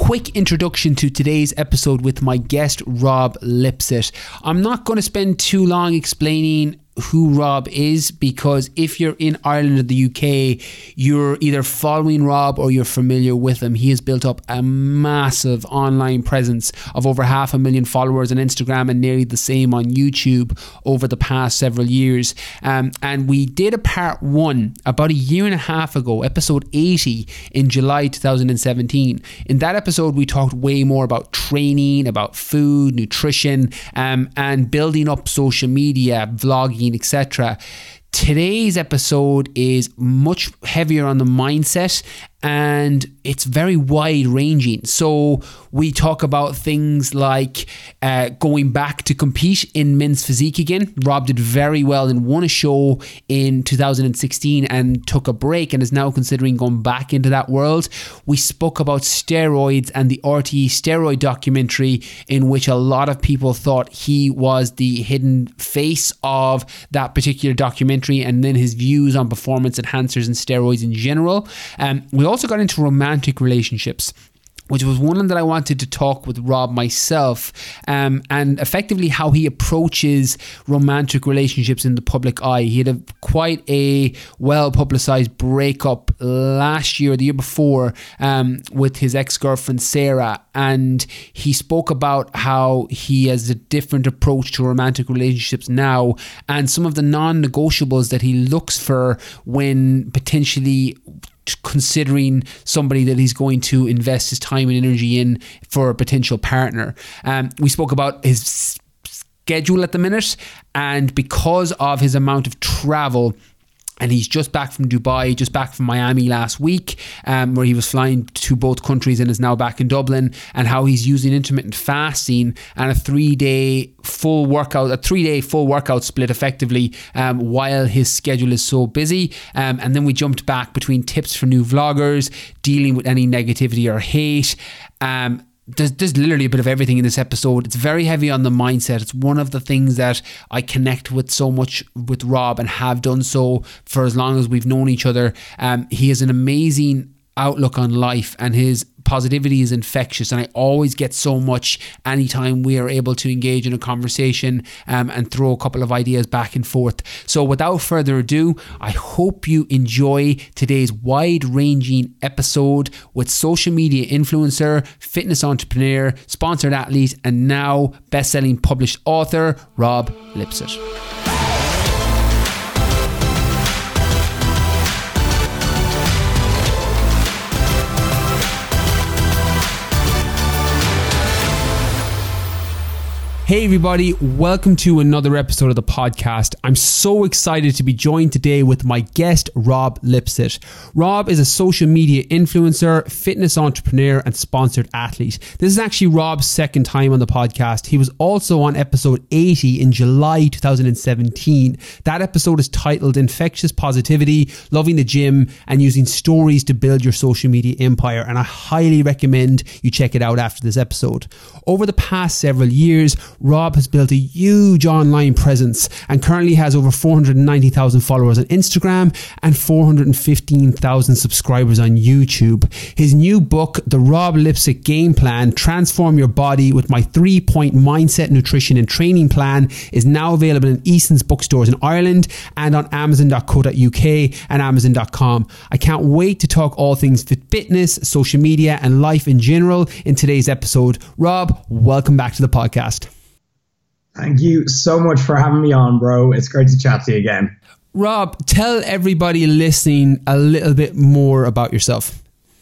quick introduction to today's episode with my guest, Rob Lipsett. I'm not going to spend too long explaining who Rob is, because if you're in Ireland or the UK, you're either following Rob or you're familiar with him. He has built up a massive online presence of over 500,000 followers on Instagram and nearly the same on YouTube over the past several years. And we did a part one about a year and a half ago, episode 80 in July 2017. In that episode, we talked way more about training, about food, nutrition, and building up social media, vlogging, etc. Today's episode is much heavier on the mindset, and it's very wide ranging. So we talk about things like going back to compete in men's physique again. Rob did very well and won a show in 2016 and took a break and is now considering going back into that world. We spoke about steroids and the RTE steroid documentary, in which a lot of people thought he was the hidden face of that particular documentary, and then his views on performance enhancers and steroids in general. We also got into romantic relationships, which was one that I wanted to talk with Rob myself, and effectively how he approaches romantic relationships in the public eye. He had quite a well-publicised breakup last year, the year before, with his ex-girlfriend Sarah, and he spoke about how he has a different approach to romantic relationships now, and some of the non-negotiables that he looks for when potentially considering somebody that he's going to invest his time and energy in for a potential partner. We spoke about his schedule at the minute, and because of his amount of travel, and he's just back from Dubai, just back from Miami last week, where he was flying to both countries and is now back in Dublin, and how he's using intermittent fasting and a 3-day full workout split effectively, while his schedule is so busy. And then we jumped back between tips for new vloggers, dealing with any negativity or hate. There's literally a bit of everything in this episode. It's very heavy on the mindset. It's one of the things that I connect with so much with Rob, and have done so for as long as we've known each other. He has an amazing outlook on life, and his positivity is infectious, and I always get so much anytime we are able to engage in a conversation and throw a couple of ideas back and forth. So without further ado, I hope you enjoy today's wide-ranging episode with social media influencer, fitness entrepreneur, sponsored athlete, and now best-selling published author, Rob Lipsett. Hey everybody, welcome to another episode of the podcast. I'm so excited to be joined today with my guest, Rob Lipsett. Rob is a social media influencer, fitness entrepreneur, and sponsored athlete. This is actually Rob's second time on the podcast. He was also on episode 80 in July 2017. That episode is titled Infectious Positivity, Loving the Gym, and Using Stories to Build Your Social Media Empire. And I highly recommend you check it out after this episode. Over the past several years, Rob has built a huge online presence and currently has over 490,000 followers on Instagram and 415,000 subscribers on YouTube. His new book, The Rob Lipsett Game Plan, Transform Your Body with My 3-Point Mindset, Nutrition and Training Plan, is now available in Eason's bookstores in Ireland and on Amazon.co.uk and Amazon.com. I can't wait to talk all things fitness, social media and life in general in today's episode. Rob, welcome back to the podcast. Thank you so much for having me on, bro. It's great to chat to you again. Rob, tell everybody listening a little bit more about yourself.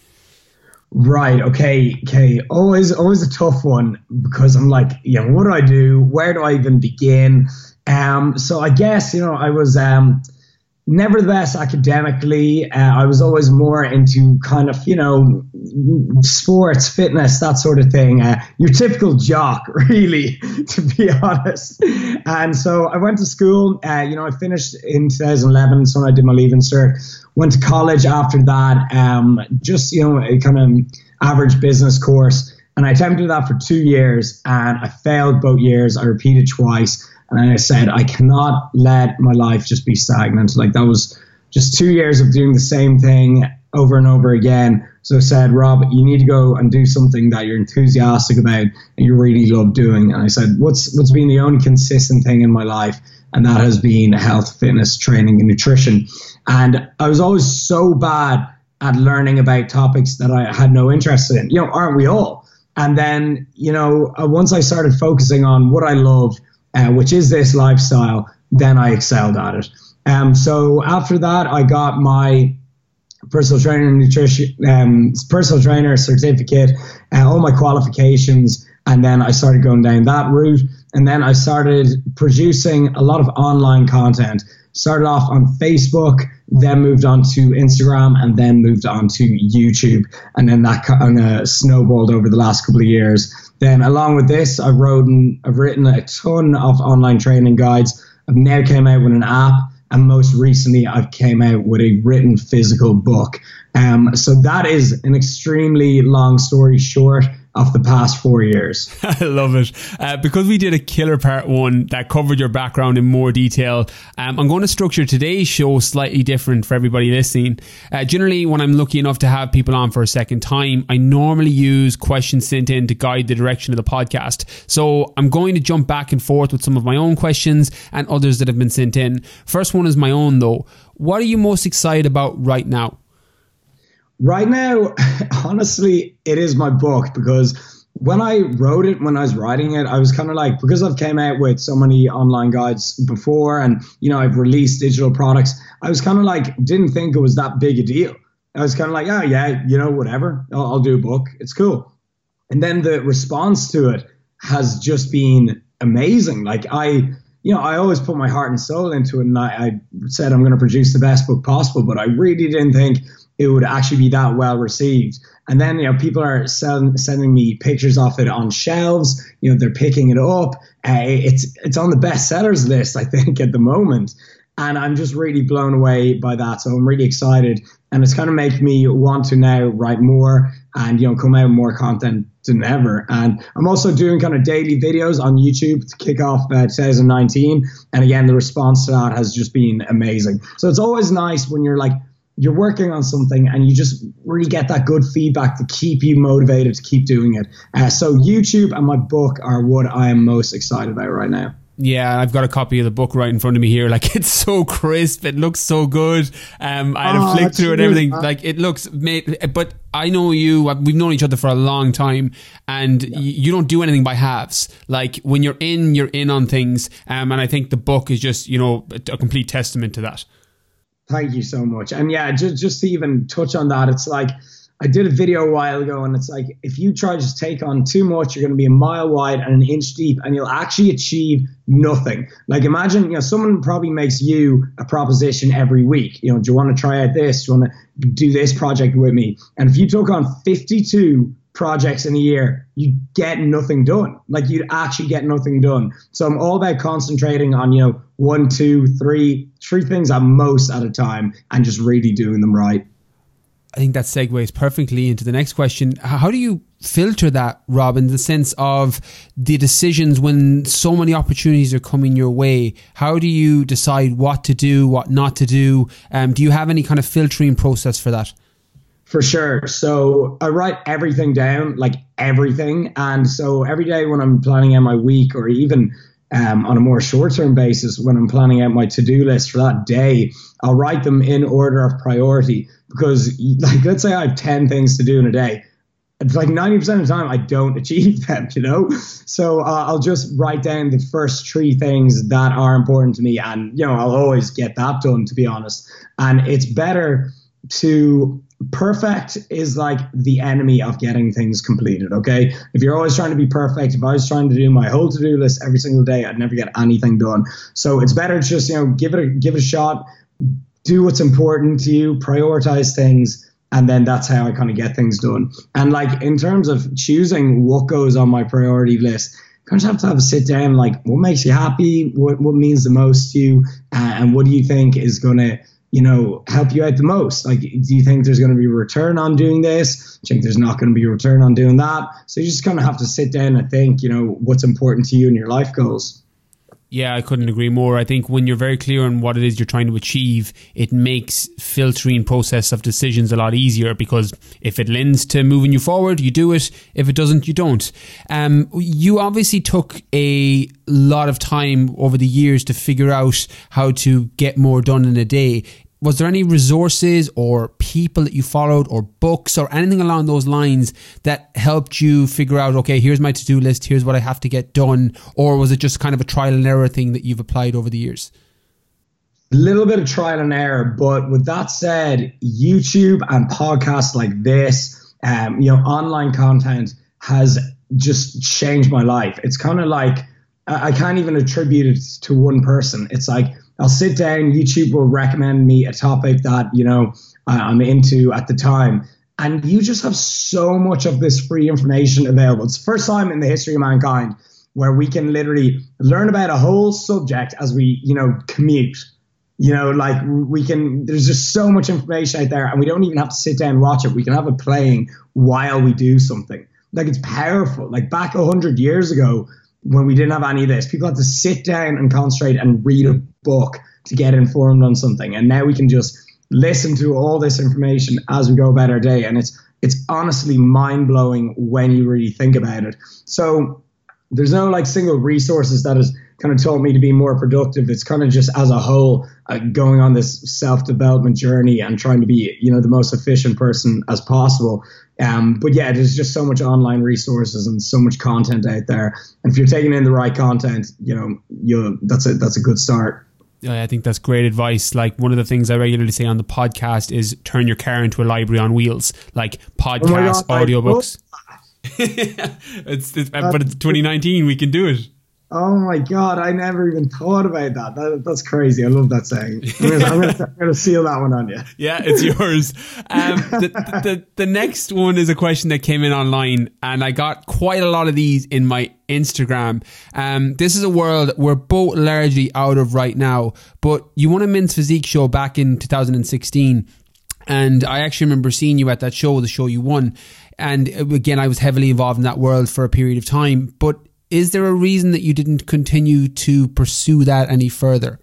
Right. Okay. Always a tough one, because I'm like, what do I do? Where do I even begin? So I guess, I was never the best academically. I was always more into kind of, sports, fitness, that sort of thing. Your typical jock, really, to be honest. And so I went to school. I finished in 2011, so I did my Leaving Cert. Went to college after that, just, a kind of average business course. And I attempted that for 2 years, and I failed both years. I repeated twice. And I said, I cannot let my life just be stagnant. Like, that was just 2 years of doing the same thing over and over again. So I said, Rob, you need to go and do something that you're enthusiastic about and you really love doing. And I said, what's been the only consistent thing in my life? And that has been health, fitness, training, and nutrition. And I was always so bad at learning about topics that I had no interest in. Aren't we all? And then, once I started focusing on what I love, which is this lifestyle, then I excelled at it. So after that, I got my personal trainer certificate, all my qualifications, and then I started going down that route. And then I started producing a lot of online content. Started off on Facebook, then moved on to Instagram, and then moved on to YouTube. And then that kind of snowballed over the last couple of years. Then along with this, I've written a ton of online training guides. I've now came out with an app. And most recently, I've came out with a written physical book. So that is an extremely long story short of the past 4 years. I love it. Because we did a killer part one that covered your background in more detail, I'm going to structure today's show slightly different for everybody listening. Generally, when I'm lucky enough to have people on for a second time, I normally use questions sent in to guide the direction of the podcast. So I'm going to jump back and forth with some of my own questions and others that have been sent in. First one is my own though. What are you most excited about right now? Right now, honestly, it is my book, because when I wrote it, when I was writing it, I was kind of like, because I've came out with so many online guides before and, I've released digital products, I was kind of like, didn't think it was that big a deal. I was kind of like, whatever, I'll do a book. It's cool. And then the response to it has just been amazing. Like I always put my heart and soul into it, and I said I'm going to produce the best book possible, but I really didn't think it would actually be that well received. And then, people are sending me pictures of it on shelves. They're picking it up. It's on the bestsellers list, I think, at the moment. And I'm just really blown away by that. So I'm really excited. And it's kind of making me want to now write more and, come out with more content than ever. And I'm also doing kind of daily videos on YouTube to kick off 2019. And again, the response to that has just been amazing. So it's always nice when you're working on something and you just really get that good feedback to keep you motivated to keep doing it. So YouTube and my book are what I am most excited about right now. Yeah, I've got a copy of the book right in front of me here. Like, it's so crisp. It looks so good. I had a flick through and everything. Like, it looks, mate, but I know you, we've known each other for a long time, and you don't do anything by halves. Like, when you're in on things. And I think the book is just, a complete testament to that. Thank you so much. And yeah, just to even touch on that, it's like, I did a video a while ago, and it's like, if you try to just take on too much, you're going to be a mile wide and an inch deep, and you'll actually achieve nothing. Like, imagine, someone probably makes you a proposition every week. Do you want to try out this? Do you want to do this project with me? And if you took on 52 projects in a year, you get nothing done. Like, you'd actually get nothing done. So I'm all about concentrating on, 1, 2, 3 things at most at a time, and just really doing them right. I think that segues perfectly into the next question. How do you filter that, Rob, in the sense of the decisions when so many opportunities are coming your way? How do you decide what to do, what not to do? Do you have any kind of filtering process for that? For sure. So I write everything down, like everything. And so every day when I'm planning out my week, or even on a more short-term basis, when I'm planning out my to-do list for that day, I'll write them in order of priority. Because, like, let's say I have 10 things to do in a day. It's like 90% of the time I don't achieve them, So I'll just write down the first 3 things that are important to me. And, I'll always get that done, to be honest. And it's better to... Perfect is like the enemy of getting things completed, okay? If you're always trying to be perfect, if I was trying to do my whole to-do list every single day, I'd never get anything done. So it's better to just, give it a shot, do what's important to you, prioritize things, and then that's how I kind of get things done. And like, in terms of choosing what goes on my priority list, you kind of have to sit down, like, what makes you happy, what means the most to you, and what do you think is going to help you out the most? Like, do you think there's going to be a return on doing this? Do you think there's not going to be a return on doing that? So you just kind of have to sit down and think, what's important to you and your life goals. Yeah, I couldn't agree more. I think when you're very clear on what it is you're trying to achieve, it makes filtering process of decisions a lot easier, because if it lends to moving you forward, you do it. If it doesn't, you don't. You obviously took a lot of time over the years to figure out how to get more done in a day. Was there any resources or people that you followed or books or anything along those lines that helped you figure out, okay, here's my to-do list, here's what I have to get done? Or was it just kind of a trial and error thing that you've applied over the years? A little bit of trial and error, but with that said, YouTube and podcasts like this, online content has just changed my life. It's kind of like, I can't even attribute it to one person. It's like, I'll sit down, YouTube will recommend me a topic that, I'm into at the time. And you just have so much of this free information available. It's the first time in the history of mankind where we can literally learn about a whole subject as we, commute. There's just so much information out there, and we don't even have to sit down and watch it. We can have it playing while we do something. Like, it's powerful. Like, back 100 years ago, when we didn't have any of this, people had to sit down and concentrate and read a book to get informed on something. And now we can just listen to all this information as we go about our day. And it's honestly mind-blowing when you really think about it. So there's no like single resources that has kind of taught me to be more productive. It's kind of just as a whole going on this self-development journey and trying to be, the most efficient person as possible. But yeah, there's just so much online resources and so much content out there. And if you're taking in the right content, that's a good start. Yeah, I think that's great advice. Like, one of the things I regularly say on the podcast is turn your car into a library on wheels, like podcasts, audiobooks. But it's 2019, we can do it. Oh my God, I never even thought about that. That's crazy. I love that saying. I'm going to seal that one on you. Yeah, it's yours. The next one is a question that came in online, and I got quite a lot of these in my Instagram. This is a world we're both largely out of right now, but you won a Men's Physique show back in 2016. And I actually remember seeing you at that show, the show you won. And again, I was heavily involved in that world for a period of time. But is there a reason that you didn't continue to pursue that any further?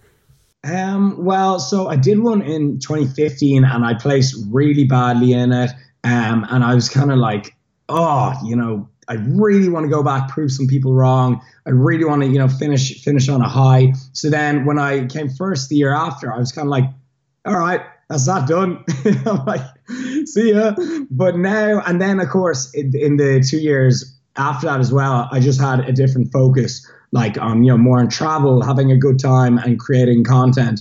Well, so I did one in 2015 and I placed really badly in it. And I was kind of like, I really want to go back, prove some people wrong. I really want to, finish on a high. So then when I came first the year after, I was kind of like, all right, that's that done. I'm like, see ya. But now, and then of course, in the 2 years after that as well, I just had a different focus, like more on travel, having a good time and creating content.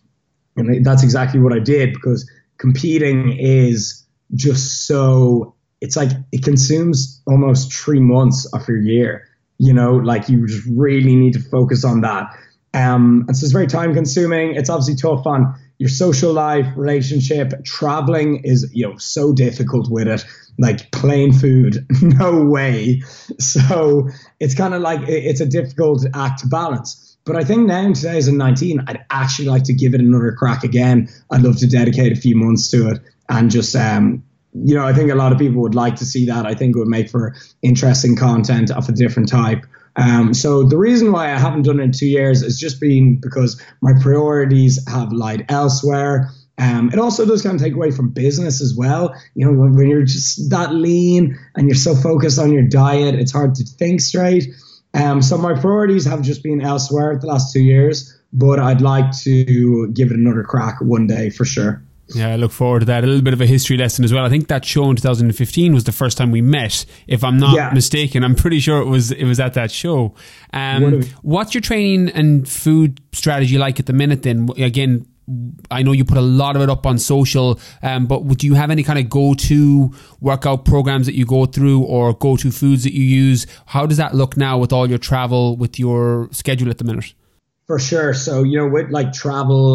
And that's exactly what I did, because competing is just so, it's like it consumes almost 3 months of your year, like you just really need to focus on that. And so it's very time consuming. It's obviously tough on your social life, relationship. Traveling is, so difficult with it, like plain food, no way. So it's kind of like, it's a difficult act to balance. But I think now in 2019, I'd actually like to give it another crack again. I'd love to dedicate a few months to it and just, I think a lot of people would like to see that. I think it would make for interesting content of a different type. So the reason why I haven't done it in 2 years is just been because my priorities have lied elsewhere. It also does kind of take away from business as well. When you're just that lean and you're so focused on your diet, it's hard to think straight. So my priorities have just been elsewhere the last 2 years, but I'd like to give it another crack one day for sure. Yeah, I look forward to that. A little bit of a history lesson as well. I think that show in 2015 was the first time we met, if I'm not mistaken. I'm pretty sure it was at that show. What's your training and food strategy like at the minute then? Again, I know you put a lot of it up on social, but do you have any kind of go-to workout programs that you go through or go-to foods that you use? How does that look now with all your travel, with your schedule at the minute? For sure. So, with like travel,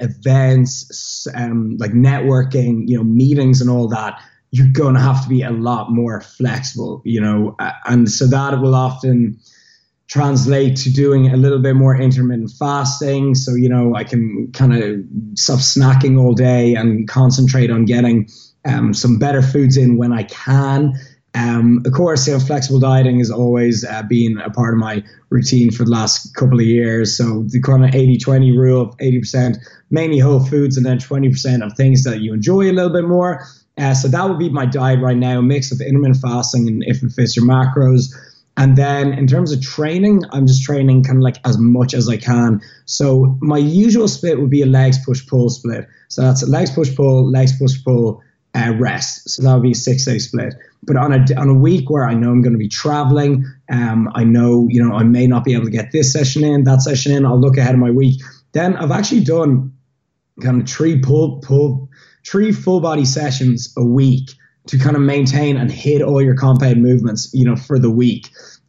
events, like networking, meetings and all that, you're going to have to be a lot more flexible, and so that will often translate to doing a little bit more intermittent fasting. So, I can kind of stop snacking all day and concentrate on getting some better foods in when I can. Of course, flexible dieting has always been a part of my routine for the last couple of years. So the kind of 80-20 rule of 80% mainly whole foods and then 20% of things that you enjoy a little bit more. So that would be my diet right now, a mix of intermittent fasting and if it fits your macros. And then in terms of training, I'm just training kind of like as much as I can. So my usual split would be a legs push-pull split. So that's a legs push-pull, rest. So that would be a 6-day split. But on a week where I know I'm going to be traveling, I know, I may not be able to get this session in, that session in, I'll look ahead of my week. Then I've actually done kind of three full body sessions a week to kind of maintain and hit all your compound movements, for the week.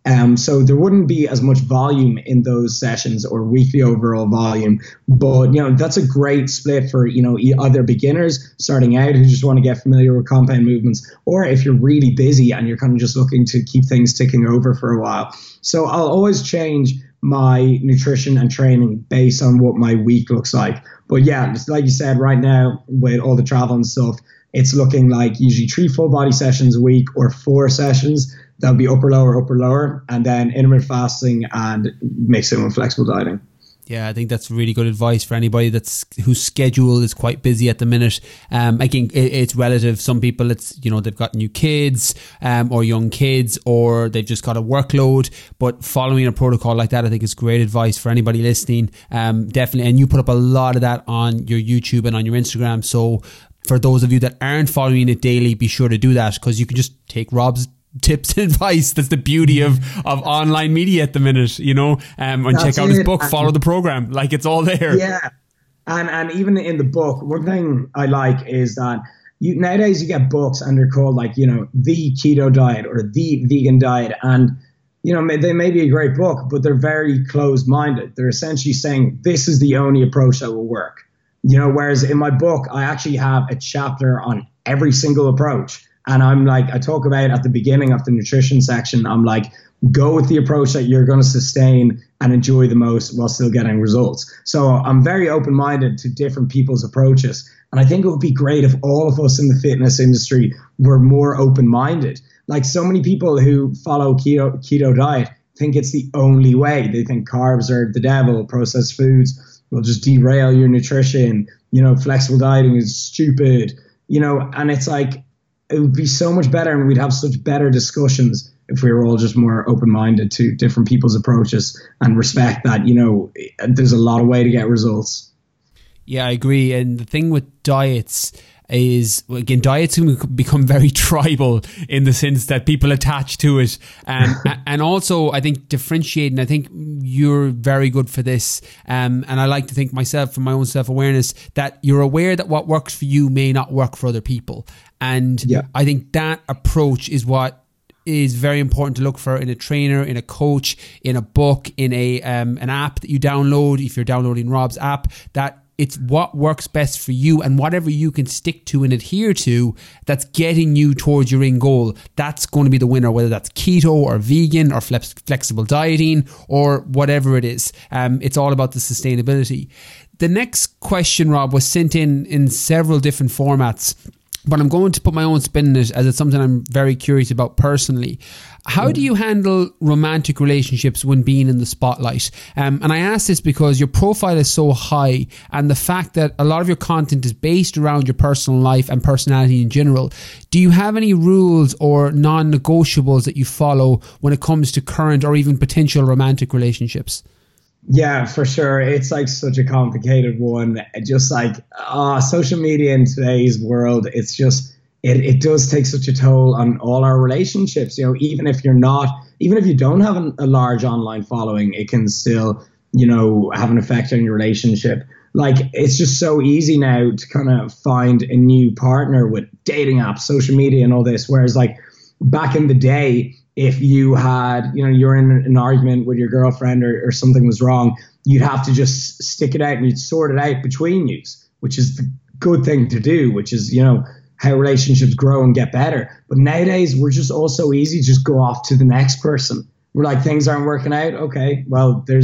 So there wouldn't be as much volume in those sessions or weekly overall volume, but that's a great split for either beginners starting out who just want to get familiar with compound movements, or if you're really busy and you're kind of just looking to keep things ticking over for a while. So I'll always change my nutrition and training based on what my week looks like. But yeah, just like you said, right now with all the travel and stuff, it's looking like usually 3 full body sessions a week or 4 sessions. That'll be upper, lower, and then intermittent fasting and mixing with flexible dieting. Yeah, I think that's really good advice for anybody whose schedule is quite busy at the minute. I think it's relative. Some people, it's they've got new kids or young kids, or they've just got a workload. But following a protocol like that, I think is great advice for anybody listening. Definitely, and you put up a lot of that on your YouTube and on your Instagram. So for those of you that aren't following it daily, be sure to do that, because you can just take Rob's tips and advice. That's the beauty of online media at the minute, and check out his book, Follow the Program. Like, it's all there. Yeah. And even in the book, one thing I like is that nowadays you get books and they're called like, the keto diet or the vegan diet. And, they may be a great book, but they're very closed-minded. They're essentially saying this is the only approach that will work. Whereas in my book, I actually have a chapter on every single approach. And I talk about at the beginning of the nutrition section, I'm like, go with the approach that you're going to sustain and enjoy the most while still getting results. So I'm very open-minded to different people's approaches. And I think it would be great if all of us in the fitness industry were more open-minded. Like, so many people who follow keto diet think it's the only way. They think carbs are the devil, processed foods will just derail your nutrition. Flexible dieting is stupid, and it's like, it would be so much better and we'd have such better discussions if we were all just more open-minded to different people's approaches and respect that, there's a lot of way to get results. Yeah, I agree. And the thing with diets is, again, diets can become very tribal in the sense that people attach to it. And also, I think differentiating, I think you're very good for this. And I like to think myself, from my own self-awareness, that you're aware that what works for you may not work for other people. And yeah. I think that approach is what is very important to look for in a trainer, in a coach, in a book, in an app that you download. If you're downloading Rob's app, that it's what works best for you, and whatever you can stick to and adhere to that's getting you towards your end goal, that's going to be the winner, whether that's keto or vegan or flexible dieting or whatever it is. It's all about the sustainability. The next question, Rob, was sent in several different formats, but I'm going to put my own spin in it, as it's something I'm very curious about personally. How do you handle romantic relationships when being in the spotlight? And I ask this because your profile is so high, and the fact that a lot of your content is based around your personal life and personality in general. Do you have any rules or non-negotiables that you follow when it comes to current or even potential romantic relationships? Yeah, for sure. It's like such a complicated one. Just like social media in today's world, it's just, it does take such a toll on all our relationships. Even if you don't have a large online following, it can still, have an effect on your relationship. Like, it's just so easy now to kind of find a new partner with dating apps, social media and all this. Whereas like back in the day, if you had, you're in an argument with your girlfriend or something was wrong, you'd have to just stick it out and you'd sort it out between you, which is the good thing to do, which is, how relationships grow and get better. But nowadays, we're just all so easy, just go off to the next person. We're like, things aren't working out. Okay, well, there's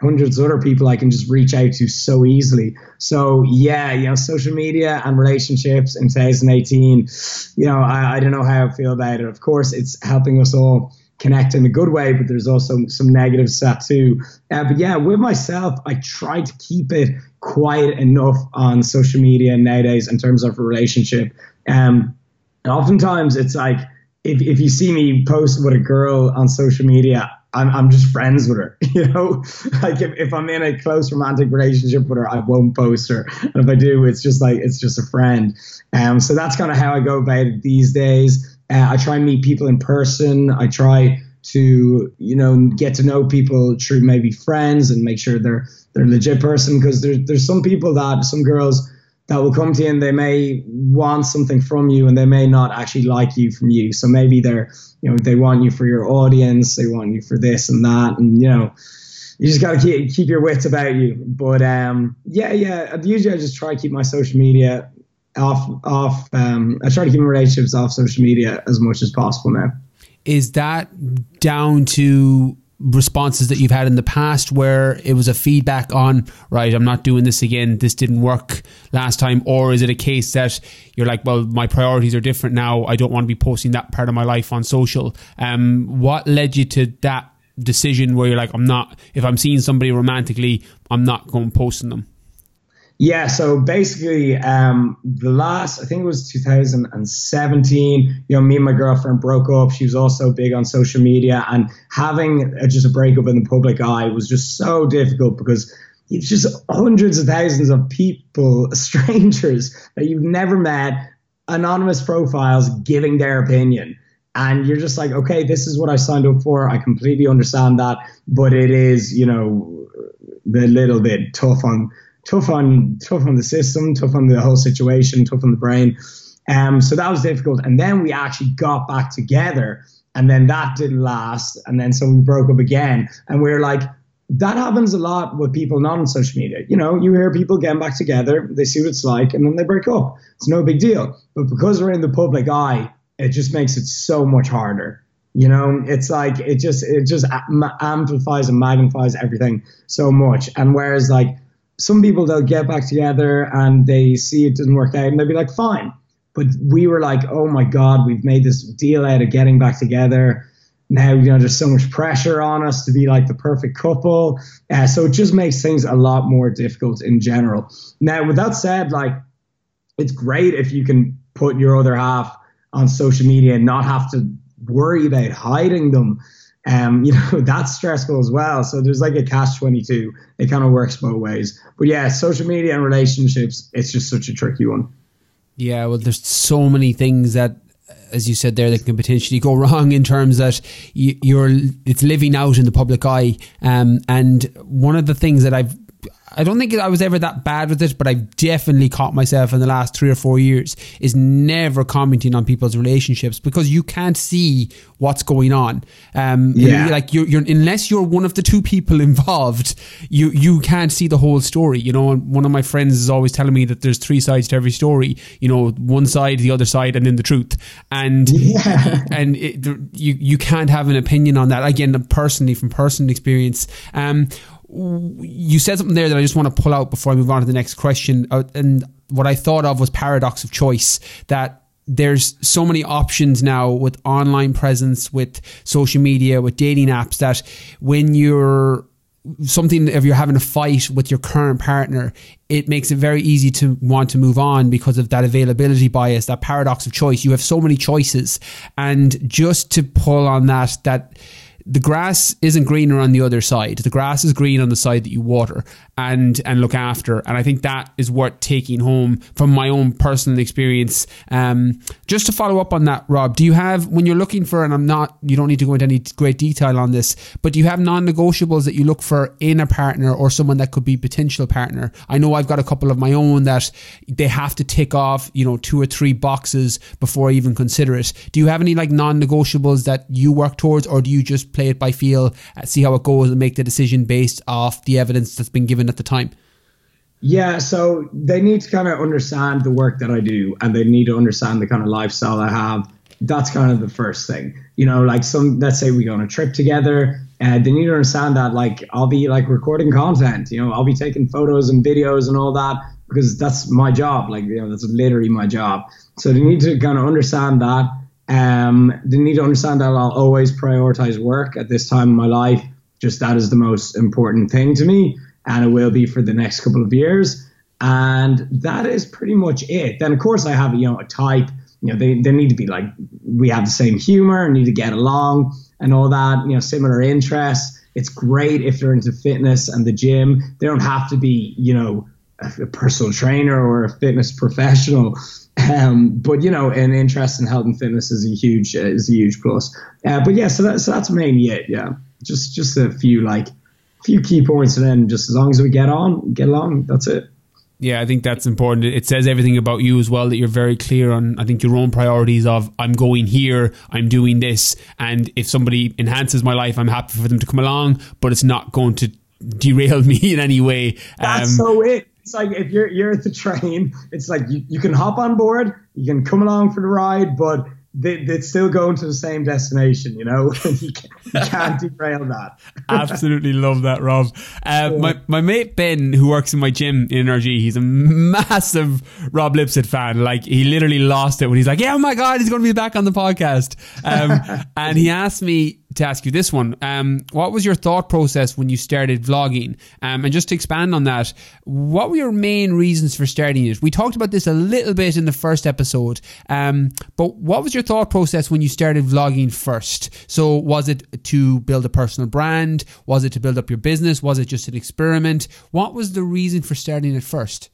hundreds of other people I can just reach out to so easily. So yeah, social media and relationships in 2018, I don't know how I feel about it. Of course, it's helping us all connect in a good way, but there's also some negatives to that too. But yeah, with myself, I try to keep it quiet enough on social media nowadays in terms of a relationship. And oftentimes it's like, if you see me post with a girl on social media, I'm just friends with her, like if I'm in a close romantic relationship with her, I won't post her. And if I do, it's just a friend. So that's kind of how I go about it these days. I try and meet people in person. I try to, get to know people through maybe friends and make sure they're a legit person. Because there's some girls that will come to you and they may want something from you and they may not actually like you from you. So maybe they want you for your audience, they want you for this and that, and you just got to keep your wits about you. But usually I just try to keep my social media off. I try to keep my relationships off social media as much as possible now. Is that down to responses that you've had in the past where it was a feedback on, right, I'm not doing this again, this didn't work last time? Or is it a case that you're like, well, my priorities are different now, I don't want to be posting that part of my life on social? What led you to that decision where you're like, if I'm seeing somebody romantically, I'm not going posting them? Yeah, so basically, I think it was 2017, me and my girlfriend broke up. She was also big on social media, and having just a breakup in the public eye was just so difficult because it's just hundreds of thousands of people, strangers that you've never met, anonymous profiles giving their opinion. And you're just like, okay, this is what I signed up for. I completely understand that, but it is, a little bit tough on the system, tough on the whole situation, tough on the brain. So that was difficult. And then we actually got back together, and then that didn't last. And then so we broke up again. And we were like, that happens a lot with people not on social media. You hear people getting back together, they see what it's like, and then they break up. It's no big deal. But because we're in the public eye, it just makes it so much harder. It's like, it just amplifies and magnifies everything so much. And whereas like, some people, they'll get back together and they see it doesn't work out and they'll be like, fine. But we were like, oh my God, we've made this deal out of getting back together. Now, there's so much pressure on us to be like the perfect couple. So it just makes things a lot more difficult in general. Now, with that said, like, it's great if you can put your other half on social media and not have to worry about hiding them. That's stressful as well. So there's like a catch-22. It kind of works both ways. But yeah, social media and relationships, it's just such a tricky one. Yeah, well, there's so many things that, as you said there, that can potentially go wrong in terms that it's living out in the public eye. And one of the things that I don't think I was ever that bad with it, but I've definitely caught myself in the last 3 or 4 years is never commenting on people's relationships because you can't see what's going on. Like you're unless you're one of the two people involved, you can't see the whole story. And one of my friends is always telling me that there's 3 sides to every story. One side, the other side, and then the truth. And you can't have an opinion on that. Again, personally, from personal experience. You said something there that I just want to pull out before I move on to the next question. And what I thought of was paradox of choice, that there's so many options now with online presence, with social media, with dating apps, that when if you're having a fight with your current partner, it makes it very easy to want to move on because of that availability bias, that paradox of choice. You have so many choices. And just to pull on that the grass isn't greener on the other side. The grass is green on the side that you water and look after. And I think that is worth taking home from my own personal experience. Just to follow up on that, Rob, do you have, when you're looking for, and you don't need to go into any great detail on this, but do you have non-negotiables that you look for in a partner or someone that could be potential partner? I know I've got a couple of my own that they have to tick off, 2 or 3 boxes before I even consider it. Do you have any like non-negotiables that you work towards, or do you just play it by feel, see how it goes and make the decision based off the evidence that's been given at the time? Yeah, so they need to kind of understand the work that I do, and they need to understand the kind of lifestyle I have. That's kind of the first thing. Like let's say we go on a trip together, and they need to understand that like I'll be like recording content. I'll be taking photos and videos and all that because that's my job. Like that's literally my job. So they need to kind of understand that. They need to understand that I'll always prioritize work at this time in my life. Just that is the most important thing to me, and it will be for the next couple of years. And that is pretty much it. Then of course I have a type. They need to be like, we have the same humor, need to get along and all that, similar interests. It's great if they're into fitness and the gym. They don't have to be, a personal trainer or a fitness professional. But an interest in health and fitness is a huge plus. But yeah, so that's mainly it. Yeah. Just a few key points, and then just as long as we get along, that's it. Yeah, I think that's important. It says everything about you as well, that you're very clear on, I think, your own priorities of, I'm going here, I'm doing this, and if somebody enhances my life, I'm happy for them to come along, but it's not going to derail me in any way. That's so it. It's like if you're at the train, it's like you can hop on board, you can come along for the ride, but they're still going to the same destination, you can't derail that. Absolutely love that, Rob. My mate Ben, who works in my gym in NRG, he's a massive Rob Lipsett fan. Like, he literally lost it when he's like, yeah, oh my God, he's going to be back on the podcast. And he asked me to ask you this one. What was your thought process when you started vlogging? And just to expand on that, what were your main reasons for starting it? We talked about this a little bit in the first episode, but what was your thought process when you started vlogging first? So was it to build a personal brand? Was it to build up your business? Was it just an experiment? What was the reason for starting it first?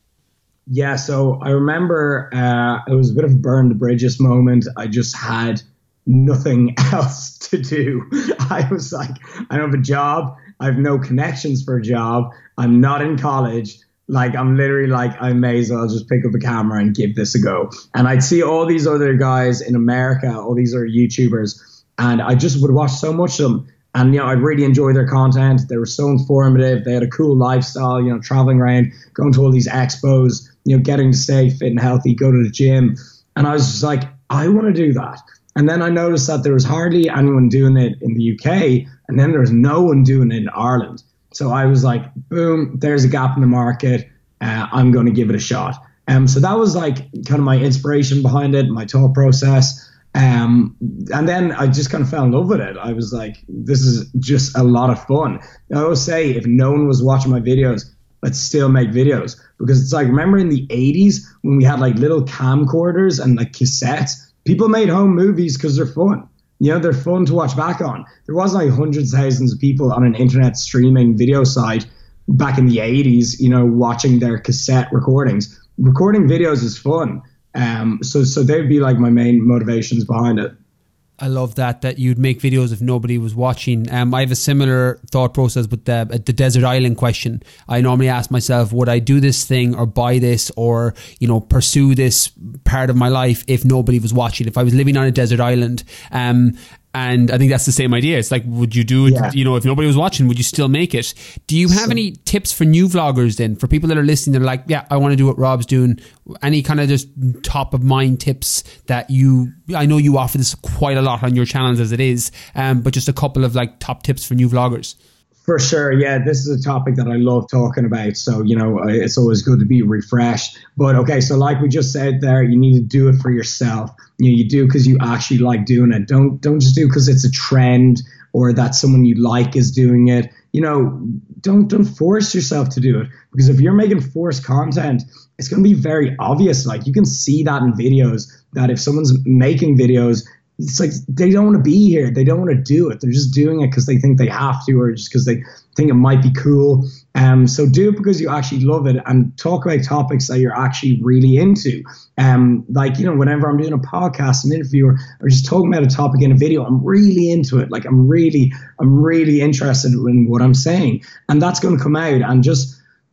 Yeah, so I remember it was a bit of a burn the bridges moment. I just had nothing else to do. I was like, I don't have a job. I have no connections for a job. I'm not in college. Like, I'm literally like, I may as well just pick up a camera and give this a go. And I'd see all these other guys in America, all these other YouTubers, and I just would watch so much of them. And, I'd really enjoy their content. They were so informative. They had a cool lifestyle, traveling around, going to all these expos, getting to stay fit and healthy, go to the gym. And I was just like, I want to do that. And then I noticed that there was hardly anyone doing it in the UK, and then there was no one doing it in Ireland. So I was like, boom, there's a gap in the market. I'm going to give it a shot. So that was like kind of my inspiration behind it, my thought process. And then I just kind of fell in love with it. I was like, this is just a lot of fun. I always say, if no one was watching my videos, let's still make videos. Because it's like, remember in the 80s when we had like little camcorders and like cassettes? People made home movies because they're fun. They're fun to watch back on. There wasn't like hundreds of thousands of people on an internet streaming video site back in the 80s, watching their cassette recordings. Recording videos is fun. So they'd be like my main motivations behind it. I love that you'd make videos if nobody was watching. I have a similar thought process with the desert island question. I normally ask myself, would I do this thing or buy this or, pursue this part of my life if nobody was watching, if I was living on a desert island? And I think that's the same idea. It's like, would you do it, if nobody was watching, would you still make it? Do you have any tips for new vloggers then? For people that are listening, they're like, yeah, I want to do what Rob's doing. Any kind of just top of mind tips that I know you offer this quite a lot on your channels as it is, but just a couple of like top tips for new vloggers. For sure. Yeah, this is a topic that I love talking about. So, it's always good to be refreshed. But okay, so like we just said there, you need to do it for yourself. You do because you actually like doing it. Don't just do because it's a trend or that someone you like is doing it. Don't force yourself to do it, because if you're making forced content, it's going to be very obvious. Like, you can see that in videos, that if someone's making videos, it's like they don't want to be here. They don't want to do it. They're just doing it because they think they have to, or just because they think it might be cool. So do it because you actually love it, and talk about topics that you're actually really into. Whenever I'm doing a podcast, an interview, or just talking about a topic in a video, I'm really into it. Like, I'm really interested in what I'm saying, and that's going to come out. And just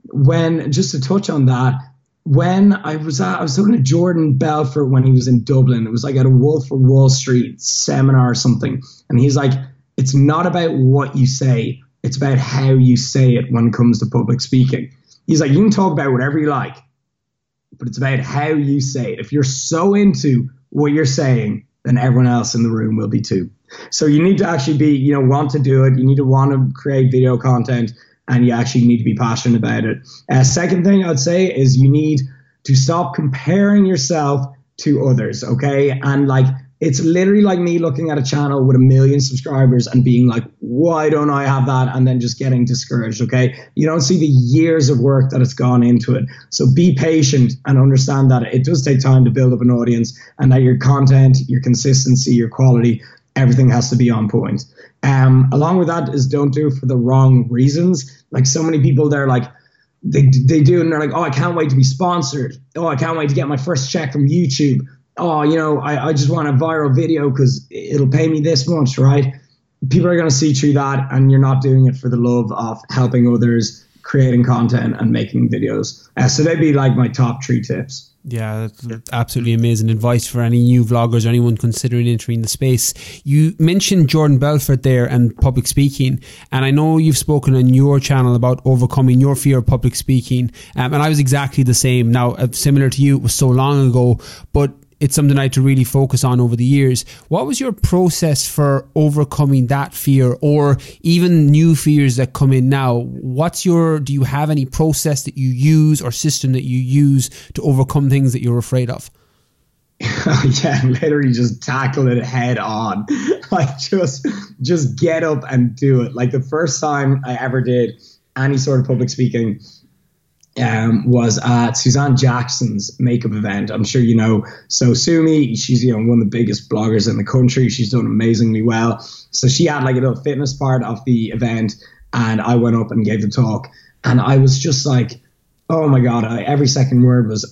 to touch on that, when I was talking to Jordan Belfort when he was in Dublin, it was like at a Wolf of Wall Street seminar or something. And he's like, it's not about what you say, it's about how you say it when it comes to public speaking. He's like, you can talk about whatever you like, but it's about how you say it. If you're so into what you're saying, then everyone else in the room will be too. So you need to actually be, want to do it. You need to want to create video content, and you actually need to be passionate about it. Second thing I'd say is you need to stop comparing yourself to others, okay? And like, it's literally like me looking at a channel with 1 million subscribers and being like, why don't I have that? And then just getting discouraged, okay? You don't see the years of work that has gone into it. So be patient and understand that it does take time to build up an audience, and that your content, your consistency, your quality, everything has to be on point. Along with that is don't do it for the wrong reasons. Like, so many people, they're like, they do, and they're like, oh, I can't wait to be sponsored. Oh, I can't wait to get my first check from YouTube. Oh, I just want a viral video because it'll pay me this much, right? People are going to see through that, and you're not doing it for the love of helping others, creating content and making videos. So they'd be like my top 3 tips. Yeah, that's absolutely amazing advice for any new vloggers or anyone considering entering the space. You mentioned Jordan Belfort there and public speaking, and I know you've spoken on your channel about overcoming your fear of public speaking, and I was exactly the same. Now, similar to you, it was so long ago, but it's something I had to really focus on over the years. What was your process for overcoming that fear, or even new fears that come in now? Do you have any process that you use or system that you use to overcome things that you're afraid of? Yeah, literally just tackle it head on. Like, just get up and do it. Like, the first time I ever did any sort of public speaking was at Suzanne Jackson's makeup event. I'm sure you know. So Sumi, she's one of the biggest bloggers in the country. She's done amazingly well. So she had like a little fitness part of the event, and I went up and gave the talk, and I was just like, oh my God, every second word was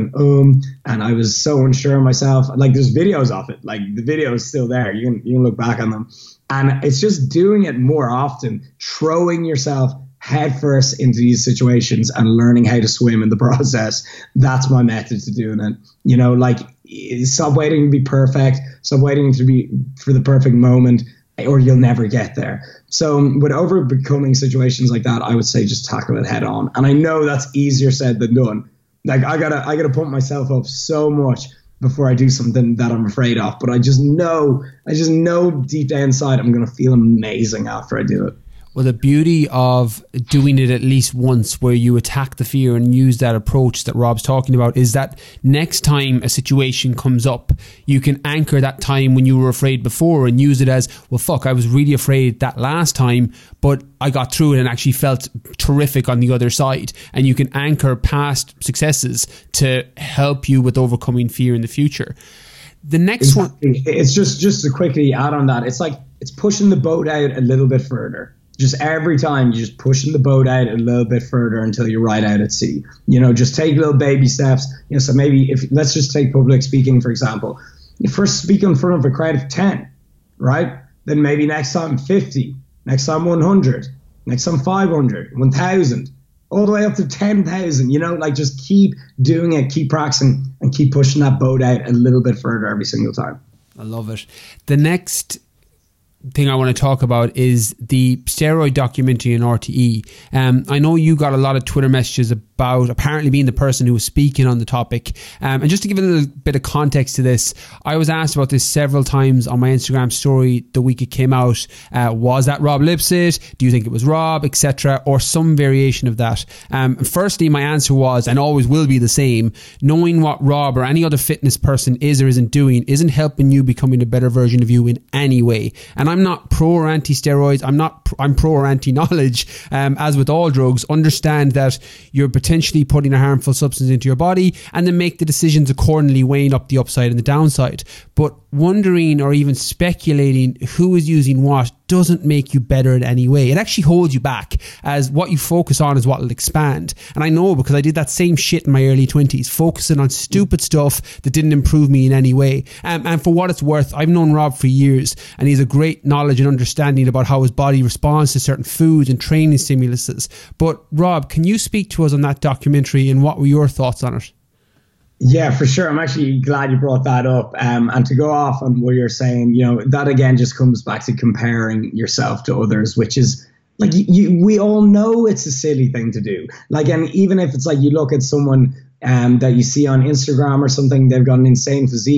and I was so unsure of myself. Like, there's videos of it. Like, the video is still there. You can look back on them. And it's just doing it more often, throwing yourself headfirst into these situations and learning how to swim in the process. That's my method to doing it. Like, stop waiting to be perfect. Stop waiting for the perfect moment, or you'll never get there. So with overcoming situations like that, I would say just tackle it head on. And I know that's easier said than done. Like, I gotta pump myself up so much before I do something that I'm afraid of. But I just know deep down inside I'm gonna feel amazing after I do it. Well, the beauty of doing it at least once, where you attack the fear and use that approach that Rob's talking about, is that next time a situation comes up, you can anchor that time when you were afraid before and use it as, well, fuck, I was really afraid that last time, but I got through it and actually felt terrific on the other side. And you can anchor past successes to help you with overcoming fear in the future. The next one, it's just to quickly add on that, it's like, it's pushing the boat out a little bit further. Just every time you're just pushing the boat out a little bit further until you're right out at sea. Just take little baby steps. So maybe let's just take public speaking, for example. You first speak in front of a crowd of 10, right? Then maybe next time 50, next time 100, next time 500, 1,000, all the way up to 10,000. Like, just keep doing it, keep practicing, and keep pushing that boat out a little bit further every single time. I love it. The next thing I want to talk about is the steroid documentary on RTE. I know you got a lot of Twitter messages about apparently being the person who was speaking on the topic. And just to give a little bit of context to this, I was asked about this several times on my Instagram story the week it came out. Was that Rob Lipsett? Do you think it was Rob, etc., or some variation of that? Firstly, my answer was, and always will be, the same. Knowing what Rob or any other fitness person is or isn't doing isn't helping you becoming a better version of you in any way. And I'm not pro or anti steroids. I'm pro or anti knowledge. As with all drugs, understand that you're potentially putting a harmful substance into your body, and then make the decisions accordingly, weighing up the upside and the downside. But wondering or even speculating who is using what doesn't make you better in any way. It actually holds you back, as what you focus on is what will expand. And I know, because I did that same shit in my early 20s, focusing on stupid stuff that didn't improve me in any way. And for what it's worth, I've known Rob for years, and he's a great knowledge and understanding about how his body responds to certain foods and training stimuluses. But Rob, can you speak to us on that documentary, and what were your thoughts on it? Yeah, for sure. I'm actually glad you brought that up. And to go off on what you're saying, that again just comes back to comparing yourself to others, which is like, we all know it's a silly thing to do. Like, and even if it's like you look at someone that you see on Instagram or something, they've got an insane physique,